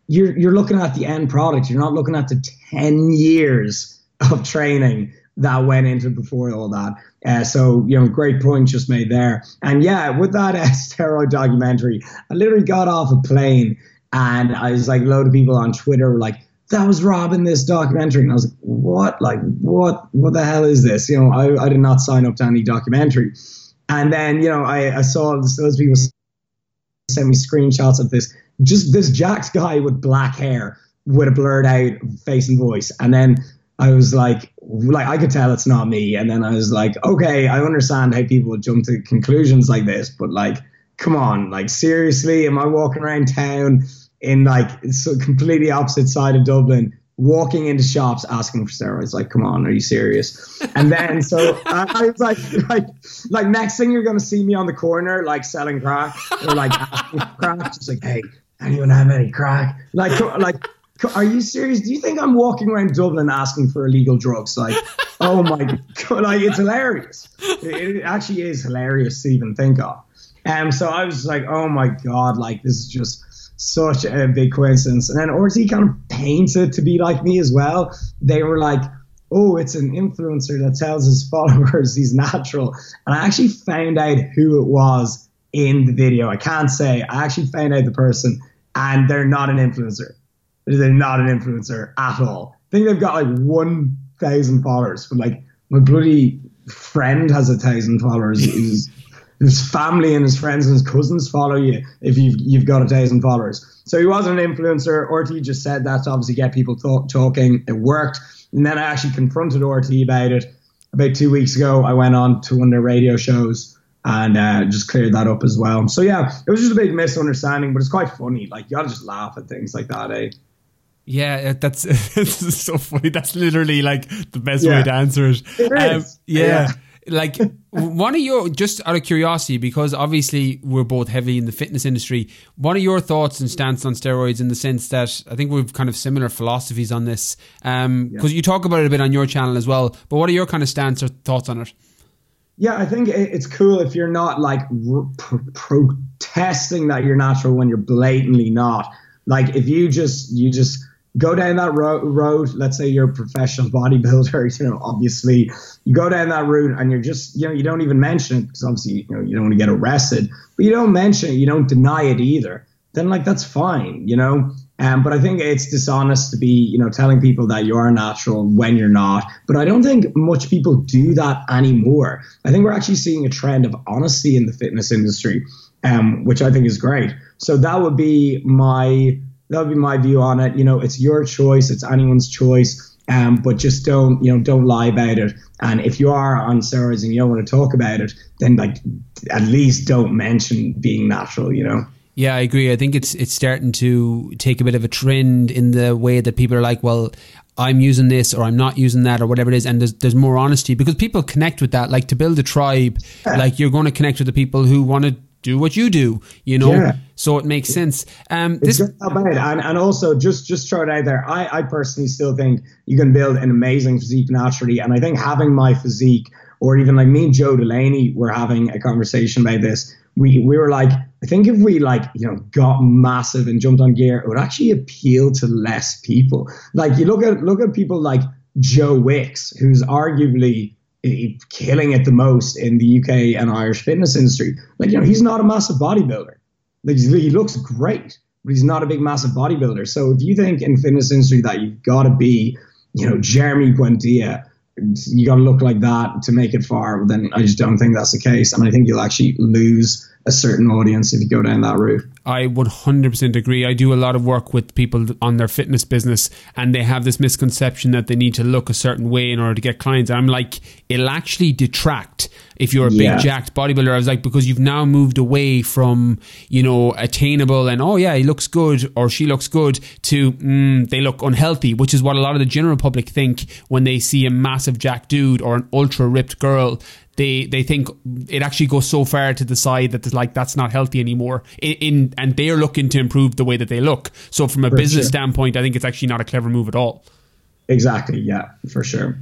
you're looking at the end product. You're not looking at the 10 years of training that went into before all that. So, great point just made there. And yeah, with that steroid documentary, I literally got off a plane and I was like, a load of people on Twitter were like, that was Rob in this documentary. And I was like, what? Like, what the hell is this? I did not sign up to any documentary. And then, I saw those people send me screenshots of this jacked guy with black hair with a blurred out face and voice. And then I was like I could tell it's not me. And then I was like, okay, I understand how people would jump to conclusions like this, but like, come on, like seriously, am I walking around town in like so completely opposite side of Dublin, walking into shops asking for steroids? Like, come on, are you serious? And then so I was like next thing you're gonna see me on the corner like selling crack or like asking for crack, just like, hey, anyone have any crack? Like, are you serious? Do you think I'm walking around Dublin asking for illegal drugs? Like, oh my God, like it's hilarious. It actually is hilarious to even think of. So I was like, oh my God, like this is just such a big coincidence. And then RT kind of painted to be like me as well. They were like, oh, it's an influencer that tells his followers he's natural. And I actually found out who it was in the video. I can't say. I actually found out the person, and they're not an influencer. They're not an influencer at all. I think they've got like 1,000 followers, but like my bloody friend has 1,000 followers. His family and his friends and his cousins follow you if you've got 1,000 followers. So he wasn't an influencer. RT just said that to obviously get people talking. It worked. And then I actually confronted RT about it. About 2 weeks ago, I went on to one of their radio shows and just cleared that up as well. So yeah, it was just a big misunderstanding, but it's quite funny. Like, you gotta just laugh at things like that, eh? Yeah, that's it's so funny. That's literally like the best way to answer it. It is. Yeah. Like, one of your, just out of curiosity, because obviously we're both heavy in the fitness industry, what are your thoughts and stance on steroids, in the sense that I think we've kind of similar philosophies on this? Because you talk about it a bit on your channel as well, but what are your kind of stance or thoughts on it? Yeah, I think it's cool if you're not like protesting that you're natural when you're blatantly not. Like, if you just go down that road, let's say you're a professional bodybuilder, obviously you go down that route and you're just, you don't even mention it, because obviously, you don't want to get arrested, but you don't mention it, you don't deny it either, then like, that's fine, but I think it's dishonest to be, telling people that you are natural when you're not. But I don't think much people do that anymore. I think we're actually seeing a trend of honesty in the fitness industry, which I think is great. So that would be my view on it. It's your choice. It's anyone's choice. But just don't lie about it. And if you are on steroids and you don't want to talk about it, then like, at least don't mention being natural, Yeah, I agree. I think it's starting to take a bit of a trend in the way that people are like, well, I'm using this or I'm not using that or whatever it is, and there's more honesty, because people connect with that. Like, to build a tribe, like, you're going to connect with the people who want to do what you do, so it makes sense. It's not bad. And also, just throw it out there, I personally still think you can build an amazing physique naturally, and I think having my physique, or even like me and Joe Delaney were having a conversation about this, we were like, I think if we got massive and jumped on gear, it would actually appeal to less people. Like, you look at people like Joe Wicks, who's arguably killing it the most in the UK and Irish fitness industry. Like, he's not a massive bodybuilder. Like, he looks great, but he's not a big massive bodybuilder. So if you think in fitness industry that you've got to be, Jeremy Buendia, you got to look like that to make it far, then I just don't think that's the case. And I think you'll actually lose a certain audience if you go down that route. I 100% agree. I do a lot of work with people on their fitness business, and they have this misconception that they need to look a certain way in order to get clients. I'm like, it'll actually detract if you're a big jacked bodybuilder. I was like, because you've now moved away from, attainable and, oh yeah, he looks good or she looks good, to they look unhealthy, which is what a lot of the general public think when they see a massive jacked dude or an ultra ripped girl. They think it actually goes so far to the side that that's not healthy anymore, and they're looking to improve the way that they look. So from a business standpoint, I think it's actually not a clever move at all. Exactly. Yeah, for sure.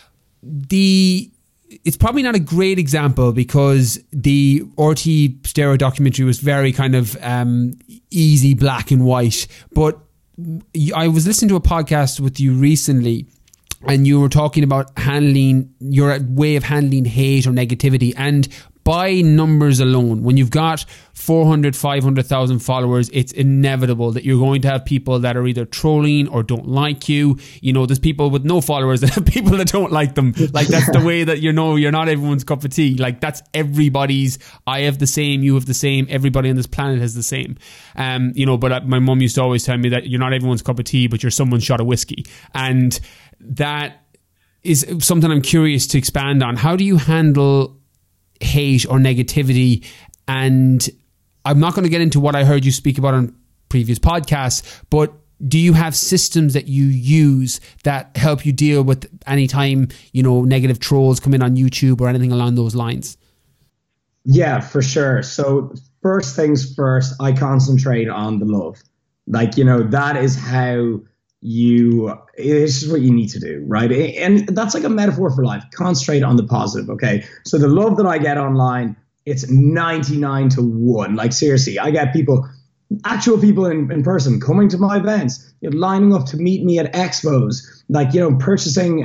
It's probably not a great example, because the RT steroid documentary was very kind of easy black and white, but I was listening to a podcast with you recently, and you were talking about handling your way of handling hate or negativity. And by numbers alone, when you've got 400, 500,000 followers, it's inevitable that you're going to have people that are either trolling or don't like you. You know, there's people with no followers that have people that don't like them. Like, that's the way that, you know, you're not everyone's cup of tea. Like, that's everybody's. I have the same, you have the same, everybody on this planet has the same. You know, but my mum used to always tell me that you're not everyone's cup of tea, but you're someone's shot of whiskey. And that is something I'm curious to expand on. How do you handle hate or negativity? And I'm not going to get into what I heard you speak about on previous podcasts, but do you have systems that you use that help you deal with any time, you know, negative trolls come in on YouTube or anything along those lines? Yeah, for sure. So first things first, I concentrate on the love. Like, you know, that is how it's just what you need to do, right? And that's like a metaphor for life. Concentrate on the positive, okay? So the love that I get online, it's 99-1. Like, seriously, I get actual people in person coming to my events, you know, lining up to meet me at expos, like, you know, purchasing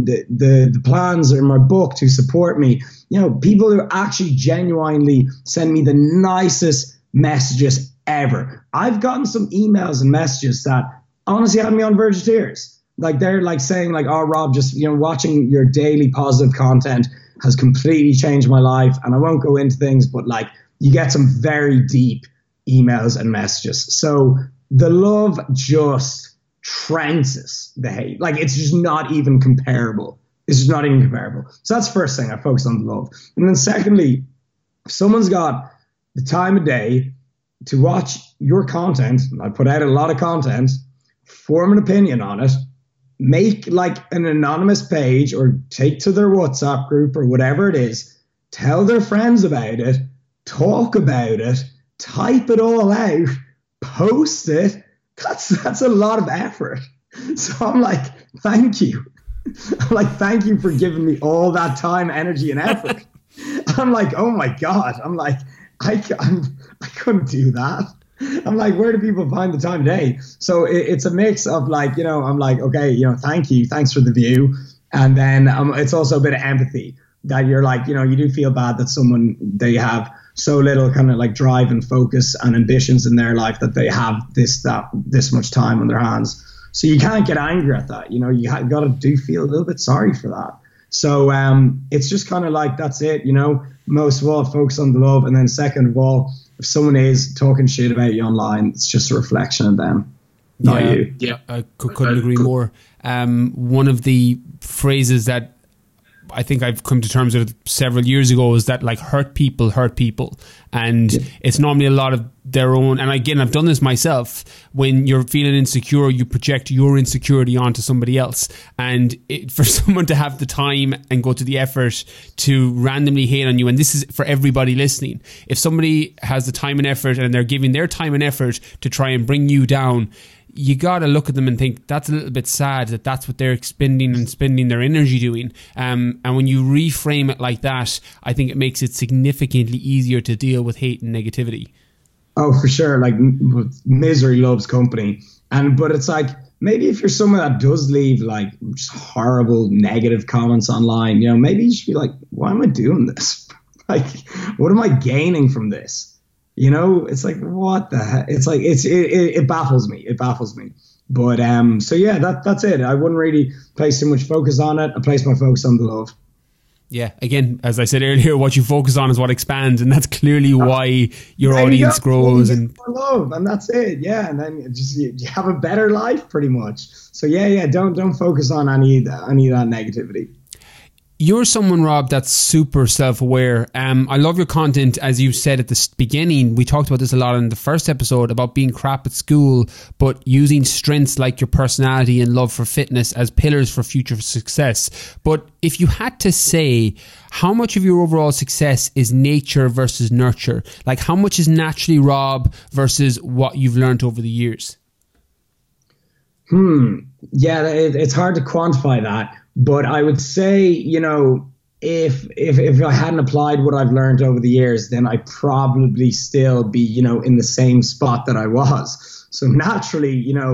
the plans in my book to support me. You know, people who actually genuinely send me the nicest messages ever. I've gotten some emails and messages that honestly had me on verge of tears. Like, they're like saying like, oh, Rob, just, you know, watching your daily positive content has completely changed my life. And I won't go into things, but like, you get some very deep emails and messages. So the love just trounces the hate. Like, it's just not even comparable. It's just not even comparable. So that's first thing, I focus on the love. And then secondly, if someone's got the time of day to watch your content, I put out a lot of content, form an opinion on it, make like an anonymous page or take to their WhatsApp group or whatever it is, tell their friends about it, talk about it, type it all out, post it. That's a lot of effort. So I'm like, thank you. I'm like, thank you for giving me all that time, energy, and effort. I'm like, oh my God. I'm like, I couldn't do that. I'm like, where do people find the time of day? So it's a mix of like, you know, I'm like, okay, you know, thank you. Thanks for the view. And then it's also a bit of empathy that you're like, you know, you do feel bad that they have so little kind of like drive and focus and ambitions in their life that they have this much time on their hands. So you can't get angry at that. You know, you got to feel a little bit sorry for that. So it's just kind of like, that's it. You know, most of all, focus on the love. And then second of all, if someone is talking shit about you online, it's just a reflection of them, not you. Yeah, I couldn't agree more. One of the phrases that I think I've come to terms with several years ago is that, like, hurt people. And it's normally a lot of their own. And again, I've done this myself. When you're feeling insecure, you project your insecurity onto somebody else. And for someone to have the time and go to the effort to randomly hate on you, and this is for everybody listening, if somebody has the time and effort and they're giving their time and effort to try and bring you down, you got to look at them and think that's a little bit sad that that's what they're spending their energy doing. And when you reframe it like that, I think it makes it significantly easier to deal with hate and negativity. Oh, for sure. Like, misery loves company. But it's like, maybe if you're someone that does leave like just horrible negative comments online, you know, maybe you should be like, why am I doing this? Like, what am I gaining from this? You know, it's like, what the heck? It's like, it baffles me. It baffles me. But so yeah, that's it. I wouldn't really place too much focus on it. I place my focus on the love. Yeah, again, as I said earlier, what you focus on is what expands, and that's clearly why your audience grows. And love, and that's it. Yeah, and then you have a better life, pretty much. So yeah. Don't focus on any of that negativity. You're someone, Rob, that's super self-aware. I love your content. As you said at the beginning, we talked about this a lot in the first episode about being crap at school, but using strengths like your personality and love for fitness as pillars for future success. But if you had to say, how much of your overall success is nature versus nurture? Like, how much is naturally Rob versus what you've learned over the years? Yeah, it's hard to quantify that. But I would say, you know, if I hadn't applied what I've learned over the years, then I'd probably still be, you know, in the same spot that I was. So naturally,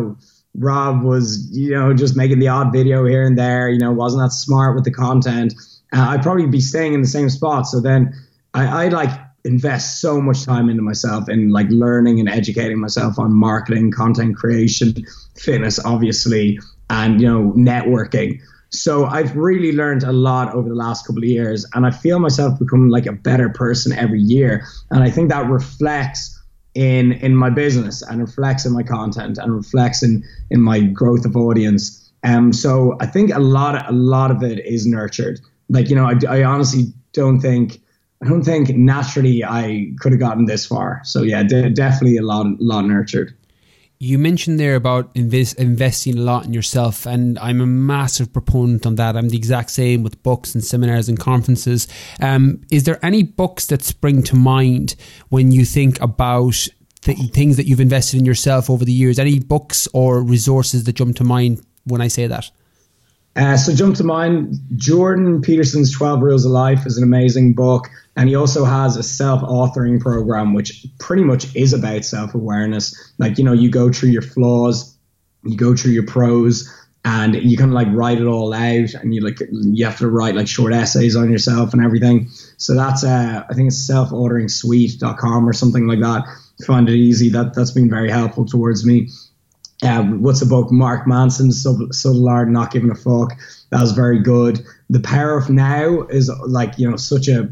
Rob was, just making the odd video here and there, wasn't that smart with the content. I'd probably be staying in the same spot. So then I like invest so much time into myself in like learning and educating myself on marketing, content creation, fitness, obviously, and, networking. So I've really learned a lot over the last couple of years, and I feel myself becoming like a better person every year. And I think that reflects in my business, and reflects in my content, and reflects in my growth of audience. So I think a lot of it is nurtured. Like, I honestly don't think naturally I could have gotten this far. So yeah, definitely a lot nurtured. You mentioned there about investing a lot in yourself, and I'm a massive proponent on that. I'm the exact same with books and seminars and conferences. Is there any books that spring to mind when you think about the things that you've invested in yourself over the years? Any books or resources that jump to mind when I say that? So jump to mind, Jordan Peterson's 12 Rules of Life is an amazing book. And he also has a self-authoring program, which pretty much is about self-awareness. Like, you go through your flaws, you go through your pros, and you kind of like write it all out. And you have to write like short essays on yourself and everything. So that's, I think it's selfauthoringsuite.com or something like that. I find it easy. That's been very helpful towards me. What's the book? Mark Manson's Subtle Art of Not Giving a Fuck. That was very good. The Power of Now is like, such a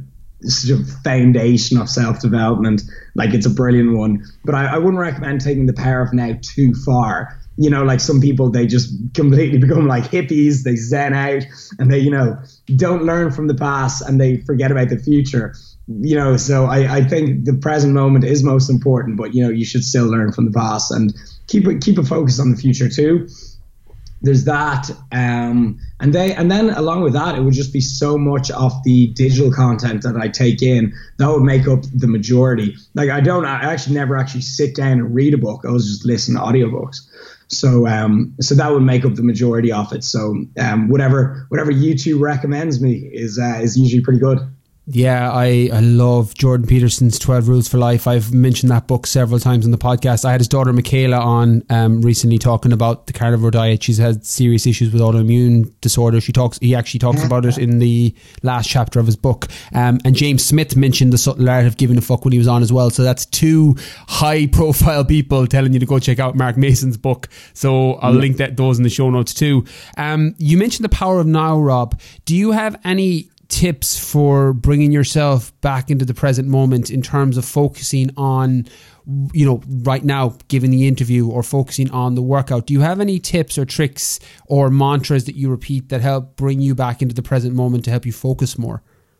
foundation of self-development. Like, it's a brilliant one. But I wouldn't recommend taking The Power of Now too far. Like some people, they just completely become like hippies, they zen out, and they, don't learn from the past, and they forget about the future. So I think the present moment is most important, but you should still learn from the past and keep a focus on the future too. There's that, and then along with that, it would just be so much of the digital content that I take in that would make up the majority. Like I actually never actually sit down and read a book. I was just listening to audiobooks. So that would make up the majority of it. So whatever YouTube recommends me is usually pretty good. Yeah, I love Jordan Peterson's 12 Rules for Life. I've mentioned that book several times on the podcast. I had his daughter Michaela on recently talking about the carnivore diet. She's had serious issues with autoimmune disorder. He actually talks about it in the last chapter of his book. And James Smith mentioned The Subtle Art of Giving a Fuck when he was on as well. So that's two high profile people telling you to go check out Mark Mason's book. So I'll link those in the show notes too. You mentioned The Power of Now, Rob. Do you have any tips for bringing yourself back into the present moment in terms of focusing on, right now, giving the interview, or focusing on the workout? Do you have any tips or tricks or mantras that you repeat that help bring you back into the present moment to help you focus more?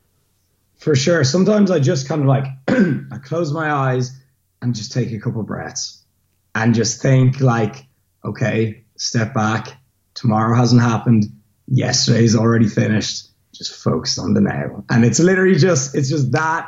For sure. Sometimes I just kind of like, I close my eyes and just take a couple of breaths and just think like, okay, step back. Tomorrow hasn't happened. Yesterday's already finished. Just focus on the now. And it's literally it's that,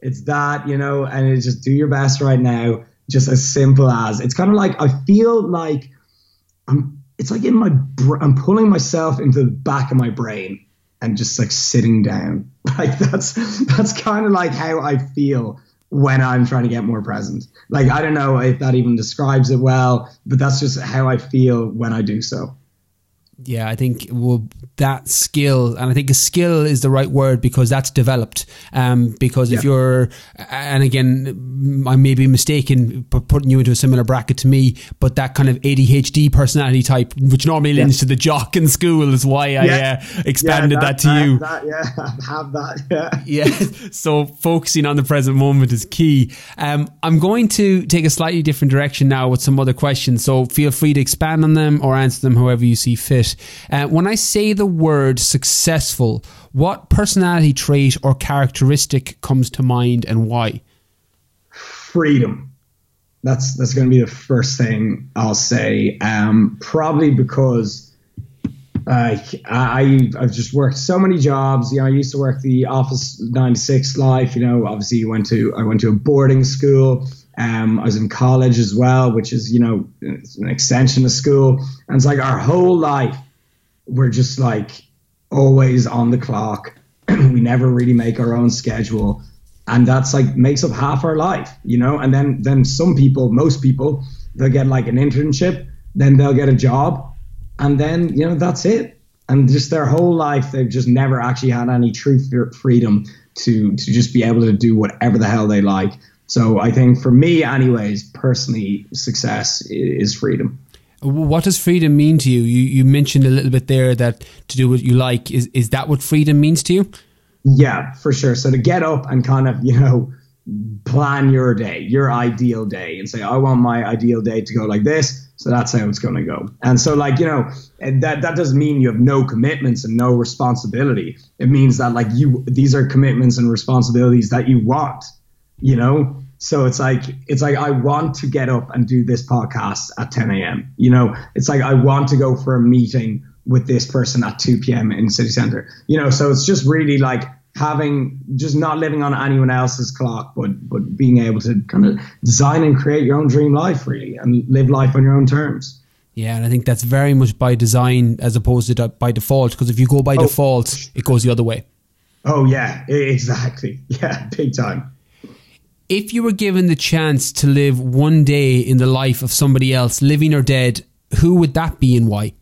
and it's just do your best right now. Just as simple as, it's kind of like, I feel like it's like I'm pulling myself into the back of my brain and just like sitting down. Like that's kind of like how I feel when I'm trying to get more present. Like, I don't know if that even describes it well, but that's just how I feel when I do so. Yeah, I think that skill, and I think a skill is the right word, because that's developed. Because if you're, and again, I may be mistaken putting you into a similar bracket to me, but that kind of ADHD personality type, which normally lends to the jock in school, is why I expanded that to you. Have that. Yeah. So focusing on the present moment is key. I'm going to take a slightly different direction now with some other questions, so feel free to expand on them or answer them however you see fit. When I say the word successful, what personality trait or characteristic comes to mind, and why? Freedom. That's going to be the first thing I'll say. Probably because I've just worked so many jobs. I used to work the office 9 to 6 life. Obviously I went to a boarding school. I was in college as well, which is, it's an extension of school. And it's like our whole life, we're just like always on the clock. We never really make our own schedule. And that's like makes up half our life, and then most people they'll get like an internship, then they'll get a job, and then, you know, that's it. And just their whole life, they've just never actually had any true freedom to just be able to do whatever the hell they like. So I think for me anyways, personally, success is freedom. What does freedom mean to you? You mentioned a little bit there that to do what you like. Is that what freedom means to you? Yeah, for sure. So to get up and kind of, you know, plan your day, your ideal day, and say, I want my ideal day to go like this. So that's how it's going to go. And so, like, you know, that doesn't mean you have no commitments and no responsibility. It means that, like, these are commitments and responsibilities that you want, you know? So it's like I want to get up and do this podcast at 10 a.m. You know, it's like I want to go for a meeting with this person at 2 p.m. in city center. You know, so it's just really like just not living on anyone else's clock, but being able to kind of design and create your own dream life, really, and live life on your own terms. Yeah, and I think that's very much by design as opposed to by default, because if you go by default, it goes the other way. Oh, yeah, exactly. Yeah, big time. If you were given the chance to live one day in the life of somebody else, living or dead, who would that be and why?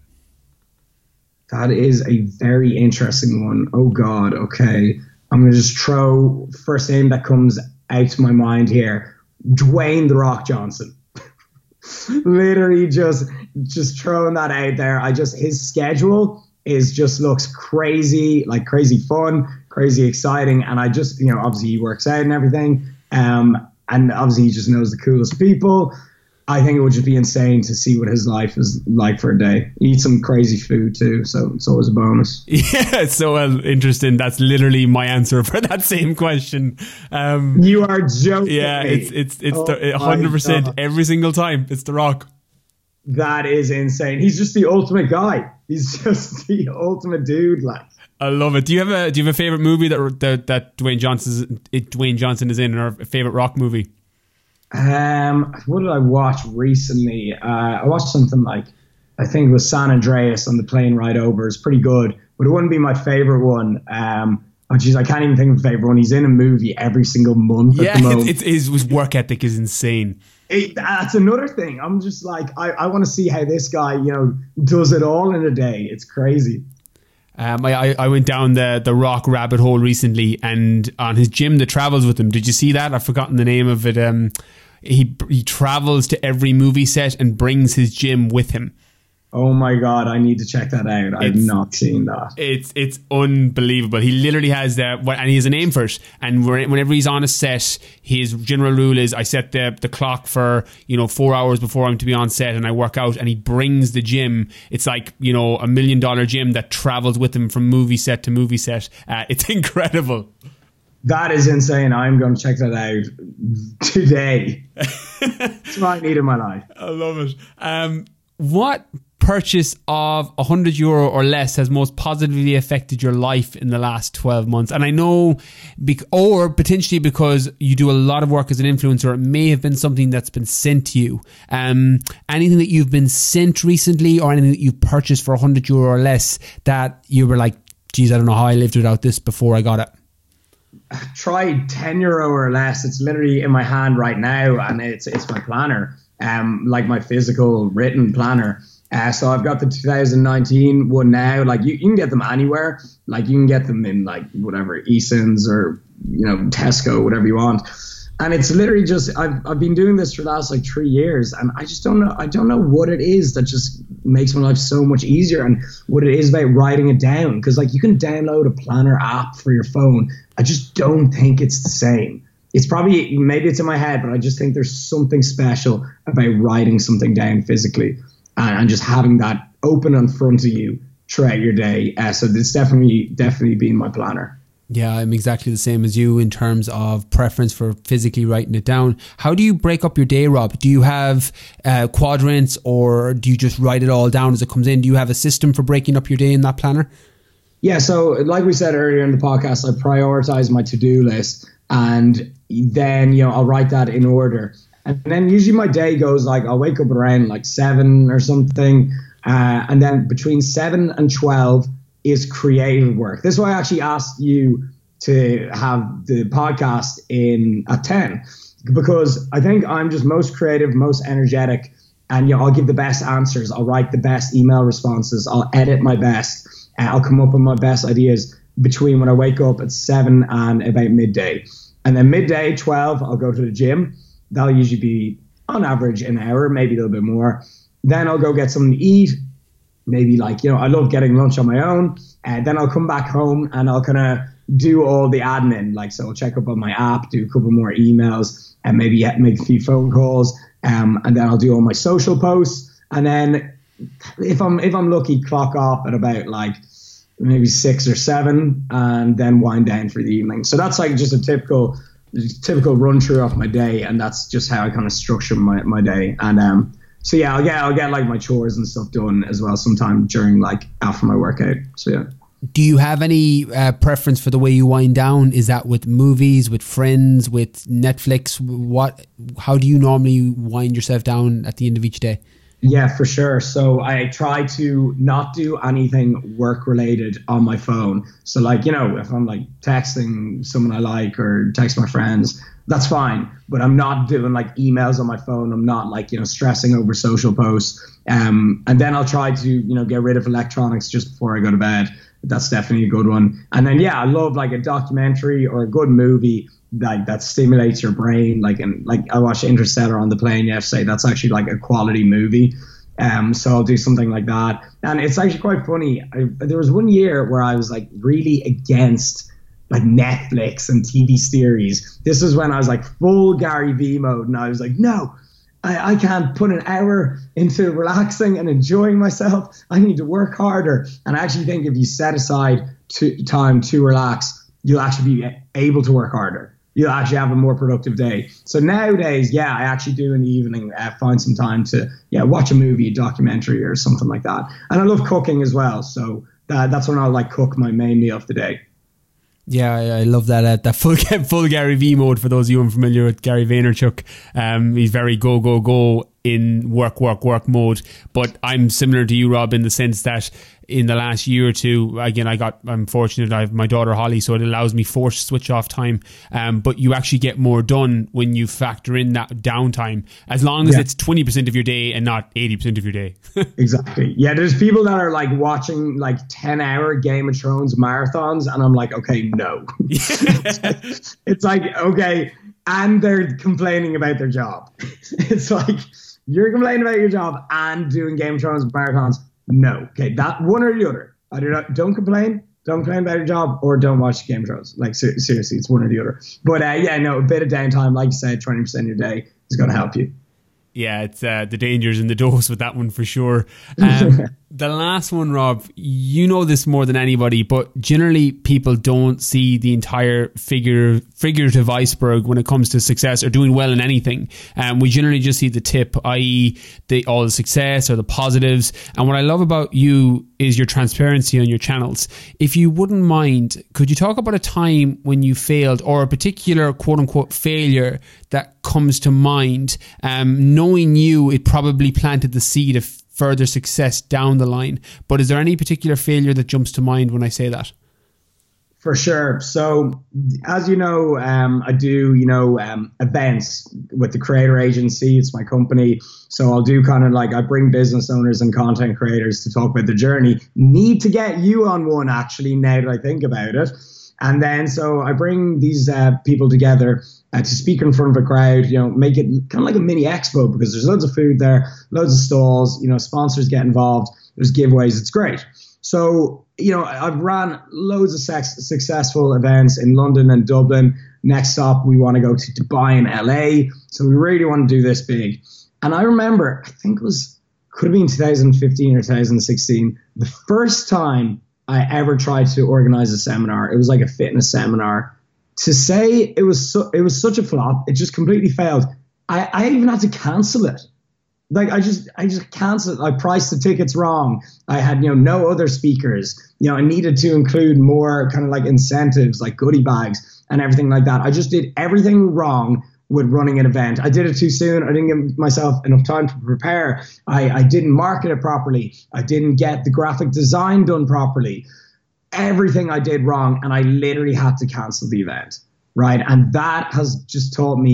That is a very interesting one. Oh, God. Okay. I'm going to just throw first name that comes out to my mind here. Dwayne "The Rock" Johnson. Literally just throwing that out there. His schedule looks crazy, like crazy fun, crazy exciting. And you know, obviously he works out and everything. And obviously he just knows the coolest people. I think it would just be insane to see what his life is like for a day. He eats some crazy food too, so it's always a bonus. Yeah, it's so interesting. That's literally my answer for that same question. You are joking. Yeah, it's 100% every single time. It's The Rock. That is insane. He's just the ultimate guy. He's just the ultimate dude, like. I love it. Do you have a favorite movie that Dwayne Johnson is in, or a favorite Rock movie? What did I watch recently? I watched something like, I think it was San Andreas on the plane ride over. It's pretty good, but it wouldn't be my favorite one. Oh geez, I can't even think of a favorite one. He's in a movie every single month. Yeah, his work ethic is insane. That's another thing. I'm just like, I want to see how this guy, you know, does it all in a day. It's crazy. I went down the Rock rabbit hole recently, and on his gym that travels with him. Did you see that? I've forgotten the name of it. He travels to every movie set and brings his gym with him. Oh my God, I need to check that out. I've not seen that. It's unbelievable. He literally has and he has a name for it. And whenever he's on a set, his general rule is I set the clock for, 4 hours before I'm to be on set, and I work out, and he brings the gym. It's like, $1 million gym that travels with him from movie set to movie set. It's incredible. That is insane. I'm going to check that out today. It's what I need in my life. I love it. What purchase of €100 or less has most positively affected your life in the last 12 months? And I know, or potentially because you do a lot of work as an influencer, it may have been something that's been sent to you. Anything that you've been sent recently, or anything that you've purchased for €100 or less that you were like, geez, I don't know how I lived without this before I got it. Try €10 or less. It's literally in my hand right now, and it's my planner, like my physical written planner. So I've got the 2019 one now. Like you can get them anywhere. Like you can get them in like whatever, Eason's or Tesco, whatever you want. And it's literally just I've been doing this for the last like 3 years, and I just don't know. I don't know what it is that just makes my life so much easier, and what it is about writing it down. Because like you can download a planner app for your phone. I just don't think it's the same. It's maybe it's in my head, but I just think there's something special about writing something down physically and just having that open in front of you throughout your day. So it's definitely been my planner. Yeah, I'm exactly the same as you in terms of preference for physically writing it down. How do you break up your day, Rob? Do you have quadrants, or do you just write it all down as it comes in? Do you have a system for breaking up your day in that planner? Yeah, so like we said earlier in the podcast, I prioritize my to-do list, and then I'll write that in order. And then usually my day goes like, I'll wake up around like 7 or something, and then between 7 and 12 is creative work. This is why I actually asked you to have the podcast at 10, because I think I'm just most creative, most energetic and I'll give the best answers. I'll write the best email responses. I'll edit my best. I'll come up with my best ideas between when I wake up at 7 and about midday. And then midday, 12, I'll go to the gym. That'll usually be on average an hour, maybe a little bit more. Then I'll go get something to eat. Maybe I love getting lunch on my own. And then I'll come back home and I'll kind of do all the admin. So I'll check up on my app, do a couple more emails, and maybe make a few phone calls. And then I'll do all my social posts. And then if I'm lucky, clock off at about maybe 6 or 7, and then wind down for the evening. So that's just a typical run through of my day, and that's just how I kind of structure my day. And so yeah, I'll get my chores and stuff done as well sometime during after my workout. So yeah. Do you have any preference for the way you wind down? Is that with movies, with friends, with Netflix? How do you normally wind yourself down at the end of each day? Yeah, for sure. So I try to not do anything work related on my phone. So if I'm texting someone I like or text my friends, that's fine. But I'm not doing emails on my phone. I'm not stressing over social posts. And then I'll try to, get rid of electronics just before I go to bed. That's definitely a good one. And then, I love a documentary or a good movie that stimulates your brain. I watched Interstellar on the plane yesterday. That's actually a quality movie. So I'll do something like that. And it's actually quite funny. There was one year where I was really against Netflix and TV series. This was when I was full Gary Vee mode, and I was no, I can't put an hour into relaxing and enjoying myself. I need to work harder. And I actually think if you set aside time to relax, you'll actually be able to work harder. You'll actually have a more productive day. So nowadays, I actually do in the evening find some time to watch a movie, a documentary or something like that. And I love cooking as well. So that's when I'll cook my main meal of the day. Yeah, I love that full Gary Vee mode. For those of you unfamiliar with Gary Vaynerchuk, he's very go in work mode. But I'm similar to you, Rob, in the sense that in the last year or two, again, I'm fortunate. I have my daughter Holly, so it allows me forced switch off time. But you actually get more done when you factor in that downtime, as long as it's 20% of your day and not 80% of your day. Exactly. Yeah, there's people that are watching 10-hour Game of Thrones marathons, and I'm okay, no. It's okay, and they're complaining about their job. It's you're complaining about your job and doing Game of Thrones marathons. No. Okay, that one or the other. Don't complain. Don't complain about your job, or don't watch Game of Thrones. Seriously, it's one or the other. But a bit of downtime, like you said, 20% of your day is going to help you. Yeah, it's the dangers in the dose with that one for sure. The last one, Rob, you know this more than anybody, but generally people don't see the entire figurative iceberg when it comes to success or doing well in anything. We generally just see the tip, i.e. all the success or the positives. And what I love about you is your transparency on your channels. If you wouldn't mind, could you talk about a time when you failed, or a particular quote unquote failure that comes to mind? Knowing you, it probably planted the seed of further success down the line. But is there any particular failure that jumps to mind when I say that? For sure. So, as you know, I do, events with the Creator Agency. It's my company. So I'll do kind of I bring business owners and content creators to talk about their journey. Need to get you on one, actually, now that I think about it. And then, so I bring these people together to speak in front of a crowd, make it kind of like a mini expo, because there's loads of food there, loads of stalls, sponsors get involved, there's giveaways, it's great. So, I've ran loads of successful events in London and Dublin. Next stop, we want to go to Dubai and LA. So we really want to do this big. And I remember, I think could have been 2015 or 2016, the first time I ever tried to organize a seminar. It was a fitness seminar. To say it was such a flop, it just completely failed. I even had to cancel it. I just canceled. I priced the tickets wrong. I had no other speakers. I needed to include more kind of incentives, goodie bags and everything like that. I just did everything wrong with running an event. I did it too soon. I didn't give myself enough time to prepare. I didn't market it properly. I didn't get the graphic design done properly. Everything I did wrong, and I literally had to cancel the event, right? And that has just taught me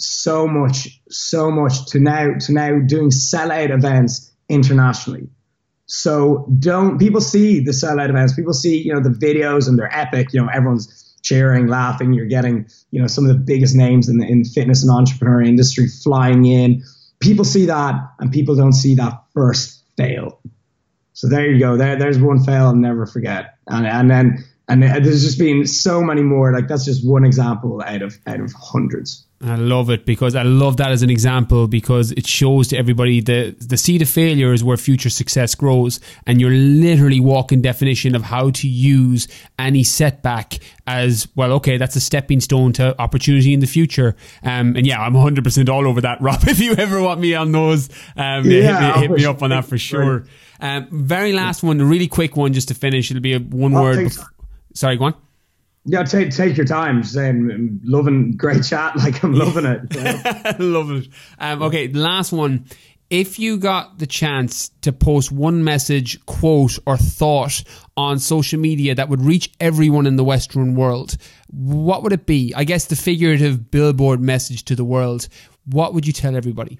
so much to now doing sellout events internationally. So people see the sellout events, people see, the videos, and they're epic, everyone's cheering, laughing, you're getting, some of the biggest names in the fitness and entrepreneur industry flying in. People see that, and people don't see that first fail. So there you go. There's one fail I'll never forget. And there's just been so many more. Like, that's just one example out of hundreds. I love it, because I love that as an example, because it shows to everybody the seed of failure is where future success grows, and you're literally walking definition of how to use any setback as, well, okay, that's a stepping stone to opportunity in the future. And yeah, I'm 100% all over that, Rob. If you ever want me on those, hit me up on that for sure. Very last one, a really quick one just to finish. It'll be a one word. Sorry, go on. Yeah, take your time. Just saying, I'm loving great chat. Like, I'm loving it. Yeah. Love it. Okay, last one. If you got the chance to post one message, quote, or thought on social media that would reach everyone in the Western world, what would it be? I guess the figurative billboard message to the world. What would you tell everybody?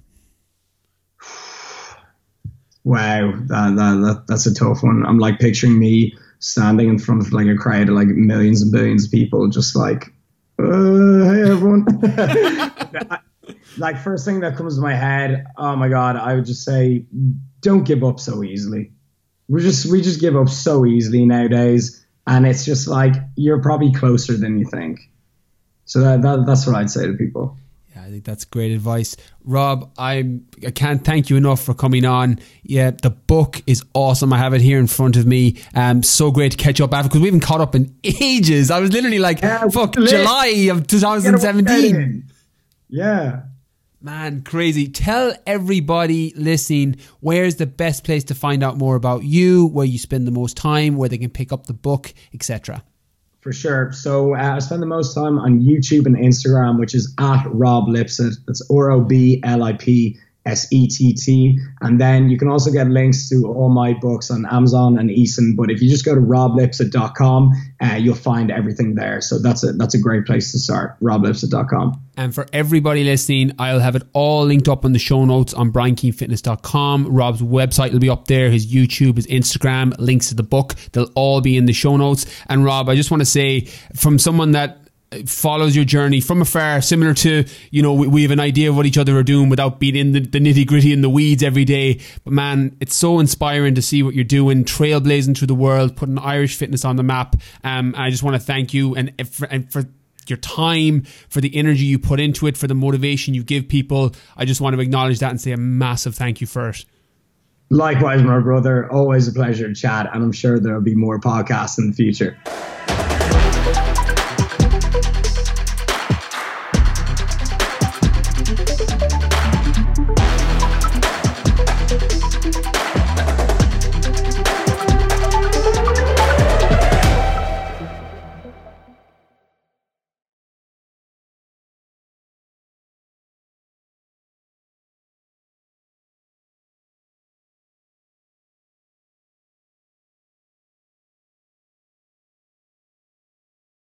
Wow, that's a tough one. I'm like picturing me standing in front of like a crowd of like millions and billions of people, just like, hey everyone. Like, first thing that comes to my head, oh my God, I would just say, don't give up so easily. We just give up so easily nowadays, and it's just like, you're probably closer than you think. So that's what I'd say to people. I think that's great advice. Rob, I can't thank you enough for coming on. Yeah, the book is awesome. I have it here in front of me. So great to catch up after, because we haven't caught up in ages. I was literally like, July of 2017. Yeah. Man, crazy. Tell everybody listening, where's the best place to find out more about you, where you spend the most time, where they can pick up the book, etc. For sure. So I spend the most time on YouTube and Instagram, which is at Rob Lipsett. That's ROBLIPSETT. And then you can also get links to all my books on Amazon and Eason. But if you just go to roblipsett.com, you'll find everything there. So that's a great place to start, roblipsett.com. And for everybody listening, I'll have it all linked up in the show notes on BrianKeaneFitness.com. Rob's website will be up there, his YouTube, his Instagram, links to the book. They'll all be in the show notes. And Rob, I just want to say, from someone that follows your journey from afar, similar to, we have an idea of what each other are doing without being in the nitty gritty and the weeds every day. But man, it's so inspiring to see what you're doing, trailblazing through the world, putting Irish fitness on the map. And I just want to thank you and for your time, for the energy you put into it, for the motivation you give people. I just want to acknowledge that and say a massive thank you for it. Likewise, my brother. Always a pleasure to chat, and I'm sure there'll be more podcasts in the future.